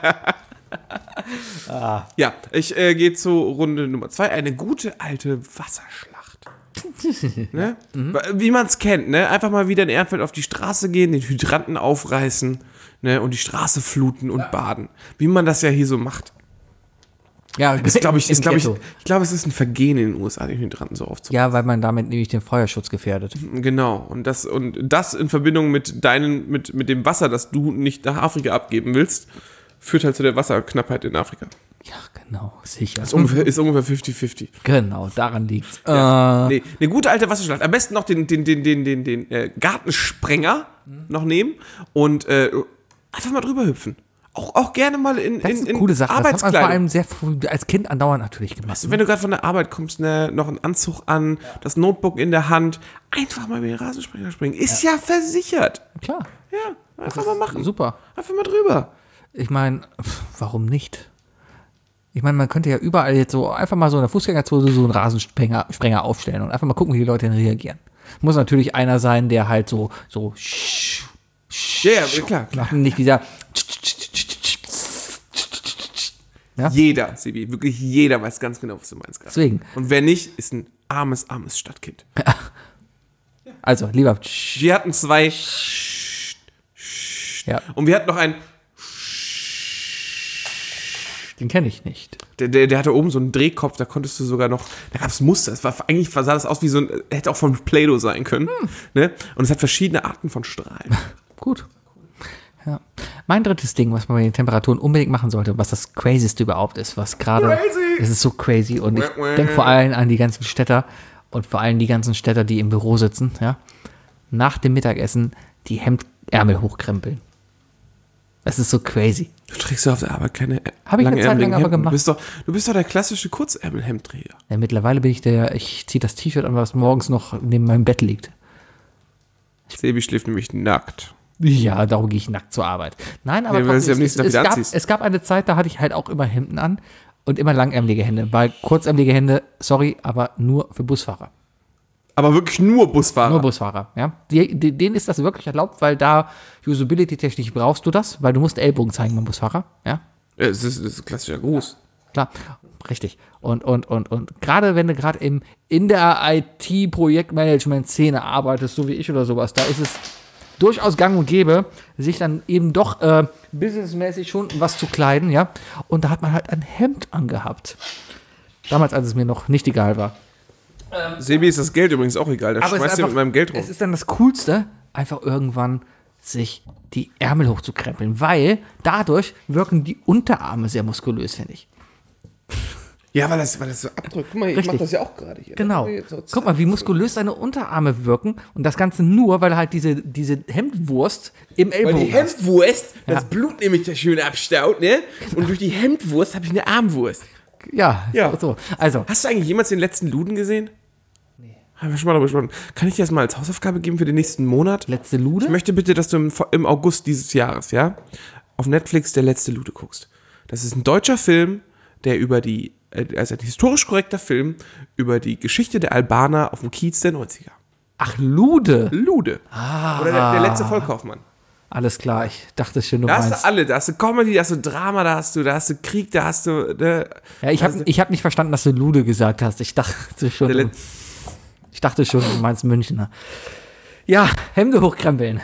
Speaker 2: Ja, ich äh, gehe zu Runde Nummer zwei. Eine gute alte Wasserschlacht. Ne? Wie man es kennt, ne? Einfach mal wieder in Ehrenfeld auf die Straße gehen, den Hydranten aufreißen, ne? Und die Straße fluten und baden. Wie man das ja hier so macht.
Speaker 3: Ja,
Speaker 2: Ist, glaub ich, ist,
Speaker 3: im
Speaker 2: glaub ich,
Speaker 3: Ghetto.
Speaker 2: ich glaube, es ist ein Vergehen in den U S A, den Hydranten so aufzubauen.
Speaker 3: Ja, weil man damit nämlich den Feuerschutz gefährdet.
Speaker 2: Genau. Und das, und das in Verbindung mit deinen, mit, mit dem Wasser, das du nicht nach Afrika abgeben willst, führt halt zu der Wasserknappheit in Afrika.
Speaker 3: Ja, genau, sicher.
Speaker 2: Ist ungefähr, ist ungefähr fünfzig fünfzig.
Speaker 3: Genau, daran liegt's.
Speaker 2: Ja.
Speaker 3: Äh,
Speaker 2: Nee, eine gute alte Wasserschlacht. Am besten noch den, den, den, den, den, den äh, Gartensprenger noch nehmen und äh, einfach mal drüber hüpfen. Auch, auch gerne mal in,
Speaker 3: das
Speaker 2: in,
Speaker 3: ist eine
Speaker 2: in
Speaker 3: coole Sache. Das hat man vor
Speaker 2: Arbeitskleidung.
Speaker 3: allem sehr früh, als Kind andauernd natürlich gemacht.
Speaker 2: Weißt du, wenn du gerade von der Arbeit kommst, ne, noch einen Anzug an, das Notebook in der Hand, einfach mal über den Rasensprenger springen. Ist ja, versichert.
Speaker 3: Klar,
Speaker 2: Ja, einfach mal machen.
Speaker 3: super.
Speaker 2: Einfach mal drüber.
Speaker 3: Ich meine, warum nicht? Ich meine, man könnte ja überall jetzt so einfach mal so in der Fußgängerzone so einen Rasensprenger Sprenger aufstellen und einfach mal gucken, wie die Leute dann reagieren. Muss natürlich einer sein, der halt so, so,
Speaker 2: Ja, ja, klar, klar.
Speaker 3: macht, nicht dieser, Ja?
Speaker 2: Jeder, Sebi, wirklich jeder weiß ganz genau, was du meinst gerade.
Speaker 3: Deswegen.
Speaker 2: Und wer nicht, ist ein armes, armes Stadtkind.
Speaker 3: also lieber,
Speaker 2: Wir hatten zwei
Speaker 3: ja,
Speaker 2: und wir hatten noch einen,
Speaker 3: den kenne ich nicht.
Speaker 2: der, der, der hatte oben so einen Drehkopf, da konntest du sogar noch, da gab es Muster, es war eigentlich sah das aus wie so ein, hätte auch von Play-Doh sein können,
Speaker 3: Hm.
Speaker 2: ne? Und es hat verschiedene Arten von Strahlen.
Speaker 3: Gut. Ja. Mein drittes Ding, was man bei den Temperaturen unbedingt machen sollte, was das Crazyste überhaupt ist, was gerade,
Speaker 2: Crazy!
Speaker 3: es ist so crazy und ich denke vor allem an die ganzen Städter und vor allem die ganzen Städter, die im Büro sitzen, ja, nach dem Mittagessen die Hemdärmel hochkrempeln. Das ist so crazy.
Speaker 2: Du trägst ja auf der Arbeit keine
Speaker 3: Hab ich eine Zeit
Speaker 2: langärmeligen
Speaker 3: lang aber
Speaker 2: Hemden.
Speaker 3: gemacht.
Speaker 2: Du bist, doch, du bist doch der klassische Kurzärmel-Hemdträger.
Speaker 3: Ja, mittlerweile bin ich der, ich ziehe das T-Shirt an, was morgens noch neben meinem Bett liegt.
Speaker 2: Sebi schläft nämlich nackt.
Speaker 3: Ja, darum gehe ich nackt zur Arbeit. Nein, aber
Speaker 2: Ja, weil du sie am
Speaker 3: trotzdem, es,
Speaker 2: nächsten Tag
Speaker 3: es,
Speaker 2: wieder
Speaker 3: gab,
Speaker 2: anziehst.
Speaker 3: es gab eine Zeit, da hatte ich halt auch immer Hemden an und immer langärmelige Hände, weil kurzärmelige Hände, sorry, aber nur für Busfahrer.
Speaker 2: Aber wirklich nur Busfahrer.
Speaker 3: Nur Busfahrer, ja. Die, die, denen ist das wirklich erlaubt, weil da Usability-technisch brauchst du das, weil du musst Ellbogen zeigen beim Busfahrer, ja.
Speaker 2: Ja, das ist, das ist ein klassischer Gruß.
Speaker 3: Klar, richtig. Und, und, und, und gerade wenn du gerade im in der I T-Projektmanagement-Szene arbeitest, so wie ich oder sowas, da ist es durchaus gang und gäbe, sich dann eben doch äh, businessmäßig schon was zu kleiden, ja. Und da hat man halt ein Hemd angehabt. Damals, als es mir noch nicht egal war.
Speaker 2: Sebi ist das Geld übrigens auch egal. Da
Speaker 3: Aber es ist
Speaker 2: schmeißt ihr
Speaker 3: einfach-
Speaker 2: mit meinem Geld rum.
Speaker 3: Es ist dann das Coolste, einfach irgendwann sich die Ärmel hochzukrempeln, weil dadurch wirken die Unterarme sehr muskulös, finde ich.
Speaker 2: Ja, weil das, weil das so abdrückt. Guck mal, ich
Speaker 3: Richtig.
Speaker 2: mach das ja auch gerade hier.
Speaker 3: Genau.
Speaker 2: Jetzt so
Speaker 3: Guck mal, wie muskulös deine Unterarme wirken und das Ganze nur, weil halt diese, diese Hemdwurst im
Speaker 2: Weil
Speaker 3: Ellbogen
Speaker 2: die
Speaker 3: hast.
Speaker 2: Hemdwurst,
Speaker 3: Ja.
Speaker 2: das Blut nämlich da schön abstaut, ne? Und durch die Hemdwurst habe ich eine Armwurst.
Speaker 3: Ja,
Speaker 2: Ja.
Speaker 3: so. Also,
Speaker 2: Hast du eigentlich jemals den letzten Luden gesehen? Nee. Haben wir schon mal darüber gesprochen. Kann ich dir das mal als Hausaufgabe geben für den nächsten Monat?
Speaker 3: letzte Lude.
Speaker 2: Ich möchte bitte, dass du im, im August dieses Jahres, ja, auf Netflix der letzte Lude guckst. Das ist ein deutscher Film, der über die, äh, also ein historisch korrekter Film über die Geschichte der Albaner auf dem Kiez der neunziger.
Speaker 3: Ach, Lude.
Speaker 2: Lude. Oder der, der letzte Vollkaufmann.
Speaker 3: Alles klar, ich dachte schon, du
Speaker 2: Da hast du
Speaker 3: meinst.
Speaker 2: alle, da hast du Comedy, da hast du Drama, da hast du, da hast du Krieg, da hast du, ne,
Speaker 3: Ja, ich habe ich hab nicht verstanden, dass du Lude gesagt hast. Ich dachte schon,
Speaker 2: der
Speaker 3: du,
Speaker 2: Let-
Speaker 3: ich dachte schon, du meinst Münchner. Ja, Hemde hochkrempeln.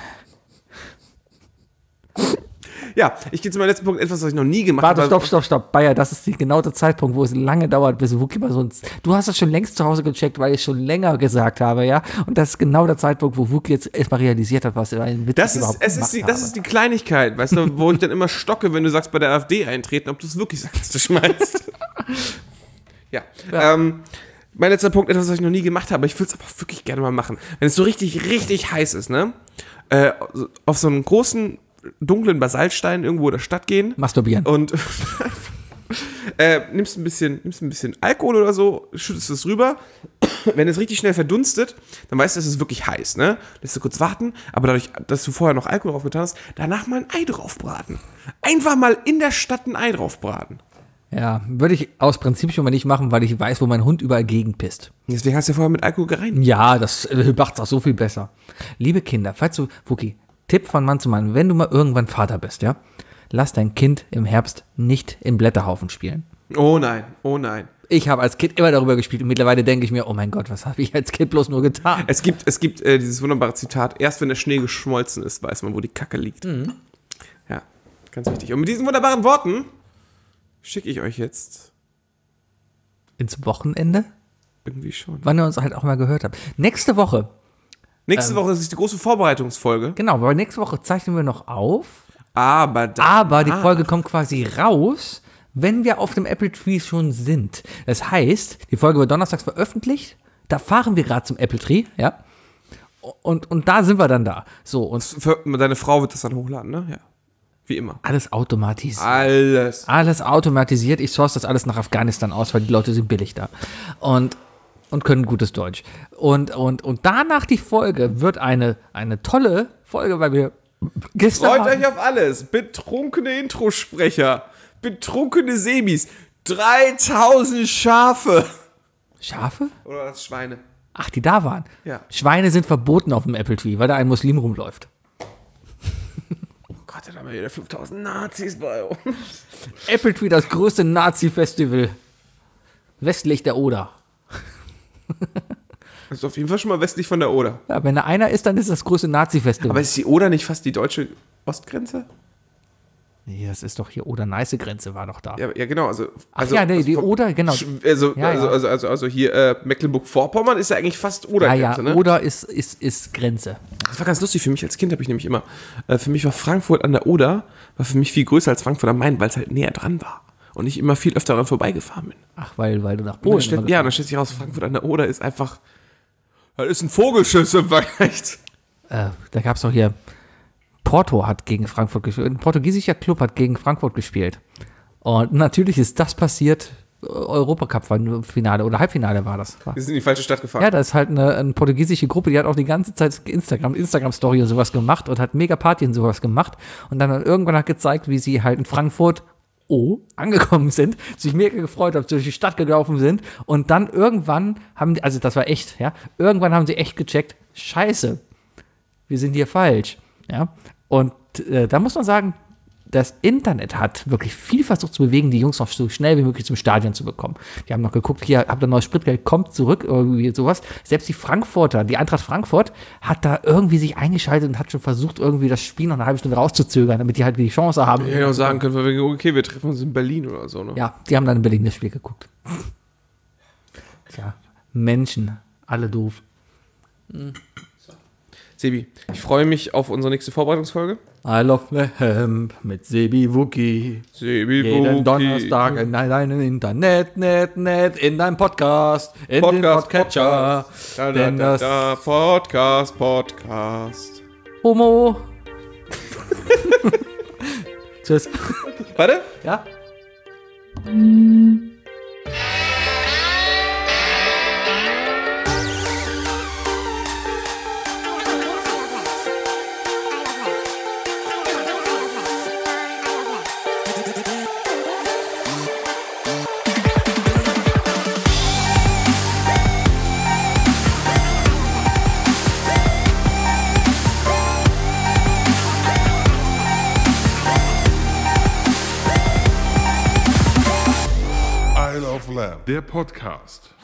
Speaker 2: Ja, ich gehe zu meinem letzten Punkt, etwas, was ich noch nie gemacht
Speaker 3: Warte,
Speaker 2: habe.
Speaker 3: stopp, stopp, stopp. Bayer, das ist die, genau der Zeitpunkt, wo es lange dauert, bis Wookie mal so ein. Du hast das schon längst zu Hause gecheckt, weil ich schon länger gesagt habe, ja? Und das ist genau der Zeitpunkt, wo Wookie jetzt erstmal realisiert hat, was er in Witz
Speaker 2: Das ist,
Speaker 3: überhaupt
Speaker 2: es
Speaker 3: gemacht
Speaker 2: ist die,
Speaker 3: habe.
Speaker 2: das ist die Kleinigkeit, weißt du, wo ich dann immer stocke, wenn du sagst, bei der AfD eintreten, ob du es wirklich sagst, was du schmeißt. ja.
Speaker 3: Ja.
Speaker 2: Ähm, mein letzter Punkt, etwas, was ich noch nie gemacht habe, ich will es aber wirklich gerne mal machen. Wenn es so richtig, richtig heiß ist, ne? Äh, auf so einen großen, dunklen Basaltstein irgendwo in der Stadt gehen
Speaker 3: Masturbieren.
Speaker 2: und äh, nimmst ein bisschen, nimmst ein bisschen Alkohol oder so, schüttest es rüber. Wenn es richtig schnell verdunstet, dann weißt du, es ist wirklich heiß, ne? Lässt du kurz warten, aber dadurch, dass du vorher noch Alkohol drauf getan hast, danach mal ein Ei draufbraten. Einfach mal in der Stadt ein Ei draufbraten.
Speaker 3: Ja, würde ich aus Prinzip schon mal nicht machen, weil ich weiß, wo mein Hund überall gegenpisst.
Speaker 2: Deswegen hast du ja vorher mit Alkohol gereinigt.
Speaker 3: Ja, das äh, macht's auch so viel besser. Liebe Kinder, falls du, Wookie, Tipp von Mann zu Mann, wenn du mal irgendwann Vater bist, ja, lass dein Kind im Herbst nicht im Blätterhaufen spielen.
Speaker 2: Oh nein, oh nein.
Speaker 3: Ich habe als Kind immer darüber gespielt und mittlerweile denke ich mir, oh mein Gott, was habe ich als Kind bloß nur getan?
Speaker 2: Es gibt, es gibt äh, dieses wunderbare Zitat, erst wenn der Schnee geschmolzen ist, weiß man, wo die Kacke liegt. Ja, ganz wichtig. Und mit diesen wunderbaren Worten schicke ich euch jetzt
Speaker 3: Ins Wochenende,
Speaker 2: irgendwie schon.
Speaker 3: wann ihr uns halt auch mal gehört habt. Nächste Woche,
Speaker 2: Nächste Woche ist die große Vorbereitungsfolge.
Speaker 3: genau, weil nächste Woche zeichnen wir noch auf.
Speaker 2: Aber, da,
Speaker 3: Aber die
Speaker 2: ah,
Speaker 3: Folge kommt quasi raus, wenn wir auf dem Apple Tree schon sind. Das heißt, die Folge wird donnerstags veröffentlicht, da fahren wir gerade zum Apple Tree, ja. Und, und da sind wir dann da. So, und
Speaker 2: für, deine Frau wird das dann hochladen, ne? Ja. Wie immer.
Speaker 3: alles automatisiert.
Speaker 2: Alles.
Speaker 3: Alles automatisiert. Ich source das alles nach Afghanistan aus, weil die Leute sind billig da. Und, und können gutes Deutsch. Und, und, und danach die Folge wird eine, eine tolle Folge, weil wir gestern.
Speaker 2: Freut euch auf alles. Betrunkene Introsprecher. Betrunkene Sebis. dreitausend Schafe.
Speaker 3: Schafe?
Speaker 2: Oder das Schweine.
Speaker 3: Ach, die da waren.
Speaker 2: Ja.
Speaker 3: Schweine sind verboten auf dem Apple Tree, weil da ein Muslim rumläuft.
Speaker 2: Oh Gott, da haben wir wieder fünftausend Nazis bei uns.
Speaker 3: Apple Tree, das größte Nazi-Festival westlich der Oder.
Speaker 2: Das ist auf jeden Fall schon mal westlich von der Oder.
Speaker 3: Ja, wenn da einer ist, dann ist das größte Nazi-Festival.
Speaker 2: Aber ist die Oder nicht fast die deutsche Ostgrenze?
Speaker 3: Nee, das ist doch hier Oder-Neiße-Grenze war doch da.
Speaker 2: Ja, ja genau. Also,
Speaker 3: Ach
Speaker 2: also,
Speaker 3: ja, nee, die
Speaker 2: vom-
Speaker 3: Oder, genau.
Speaker 2: Sch- Also,
Speaker 3: Ja,
Speaker 2: also,
Speaker 3: ja.
Speaker 2: also, also, also hier äh, Mecklenburg-Vorpommern ist ja eigentlich fast
Speaker 3: Ja,
Speaker 2: Oder-Grenze,
Speaker 3: ja,
Speaker 2: ne?
Speaker 3: Oder ist, ist, ist Grenze.
Speaker 2: Das war ganz lustig für mich als Kind, habe ich nämlich immer. Äh, für mich war Frankfurt an der Oder, war für mich viel größer als Frankfurt am Main, weil es halt näher dran war. Und ich immer viel öfter daran vorbeigefahren bin.
Speaker 3: Ach, weil, weil du nach
Speaker 2: Und
Speaker 3: Polen
Speaker 2: dann stellt,
Speaker 3: immer
Speaker 2: ja,
Speaker 3: gefahren
Speaker 2: dann stellt sich raus, Frankfurt an der Oder ist einfach. Das ist ein Vogelschiss im Vergleich.
Speaker 3: äh, da gab es doch hier, Porto hat gegen Frankfurt gespielt, ein portugiesischer Club hat gegen Frankfurt gespielt. Und natürlich ist das passiert, äh, Europacup-Finale oder Halbfinale war das. War.
Speaker 2: Wir sind in die falsche Stadt gefahren.
Speaker 3: Ja, da ist halt eine, eine portugiesische Gruppe, die hat auch die ganze Zeit Instagram, Instagram-Story und sowas gemacht und hat mega Party und sowas gemacht. Und dann irgendwann hat gezeigt, wie sie halt in Frankfurt oh, angekommen sind, sich mega gefreut haben, durch die Stadt gelaufen sind und dann irgendwann haben die, also das war echt, ja, irgendwann haben sie echt gecheckt, scheiße, wir sind hier falsch, ja, und äh, da muss man sagen, das Internet hat wirklich viel versucht zu bewegen, die Jungs noch so schnell wie möglich zum Stadion zu bekommen. Die haben noch geguckt, hier, habt ihr neues Spritgeld, kommt zurück, irgendwie sowas. Selbst die Frankfurter, die Eintracht Frankfurt, hat da irgendwie sich eingeschaltet und hat schon versucht, irgendwie das Spiel noch eine halbe Stunde rauszuzögern, damit die halt die Chance haben.
Speaker 2: Ich hätte auch sagen können, weil wir- okay, wir treffen uns in Berlin oder so, ne?
Speaker 3: Ja, die haben dann in Berlin das Spiel geguckt. Tja, Menschen, alle doof.
Speaker 2: Sebi, ich freue mich auf unsere nächste Vorbereitungsfolge.
Speaker 3: I love Lamp mit Sebi Wookie.
Speaker 2: Sebi
Speaker 3: Jeden
Speaker 2: Wookie.
Speaker 3: Donnerstag in deinem Internet, net, net, in deinem Podcast, in
Speaker 2: Podcast,
Speaker 3: den Podcatcher.
Speaker 2: Podcast. Da, da,
Speaker 3: Denn
Speaker 2: da,
Speaker 3: das
Speaker 2: da, Podcast, Podcast.
Speaker 3: Homo. Tschüss.
Speaker 2: Warte.
Speaker 3: Ja?
Speaker 5: Isle of Lamb, der Podcast.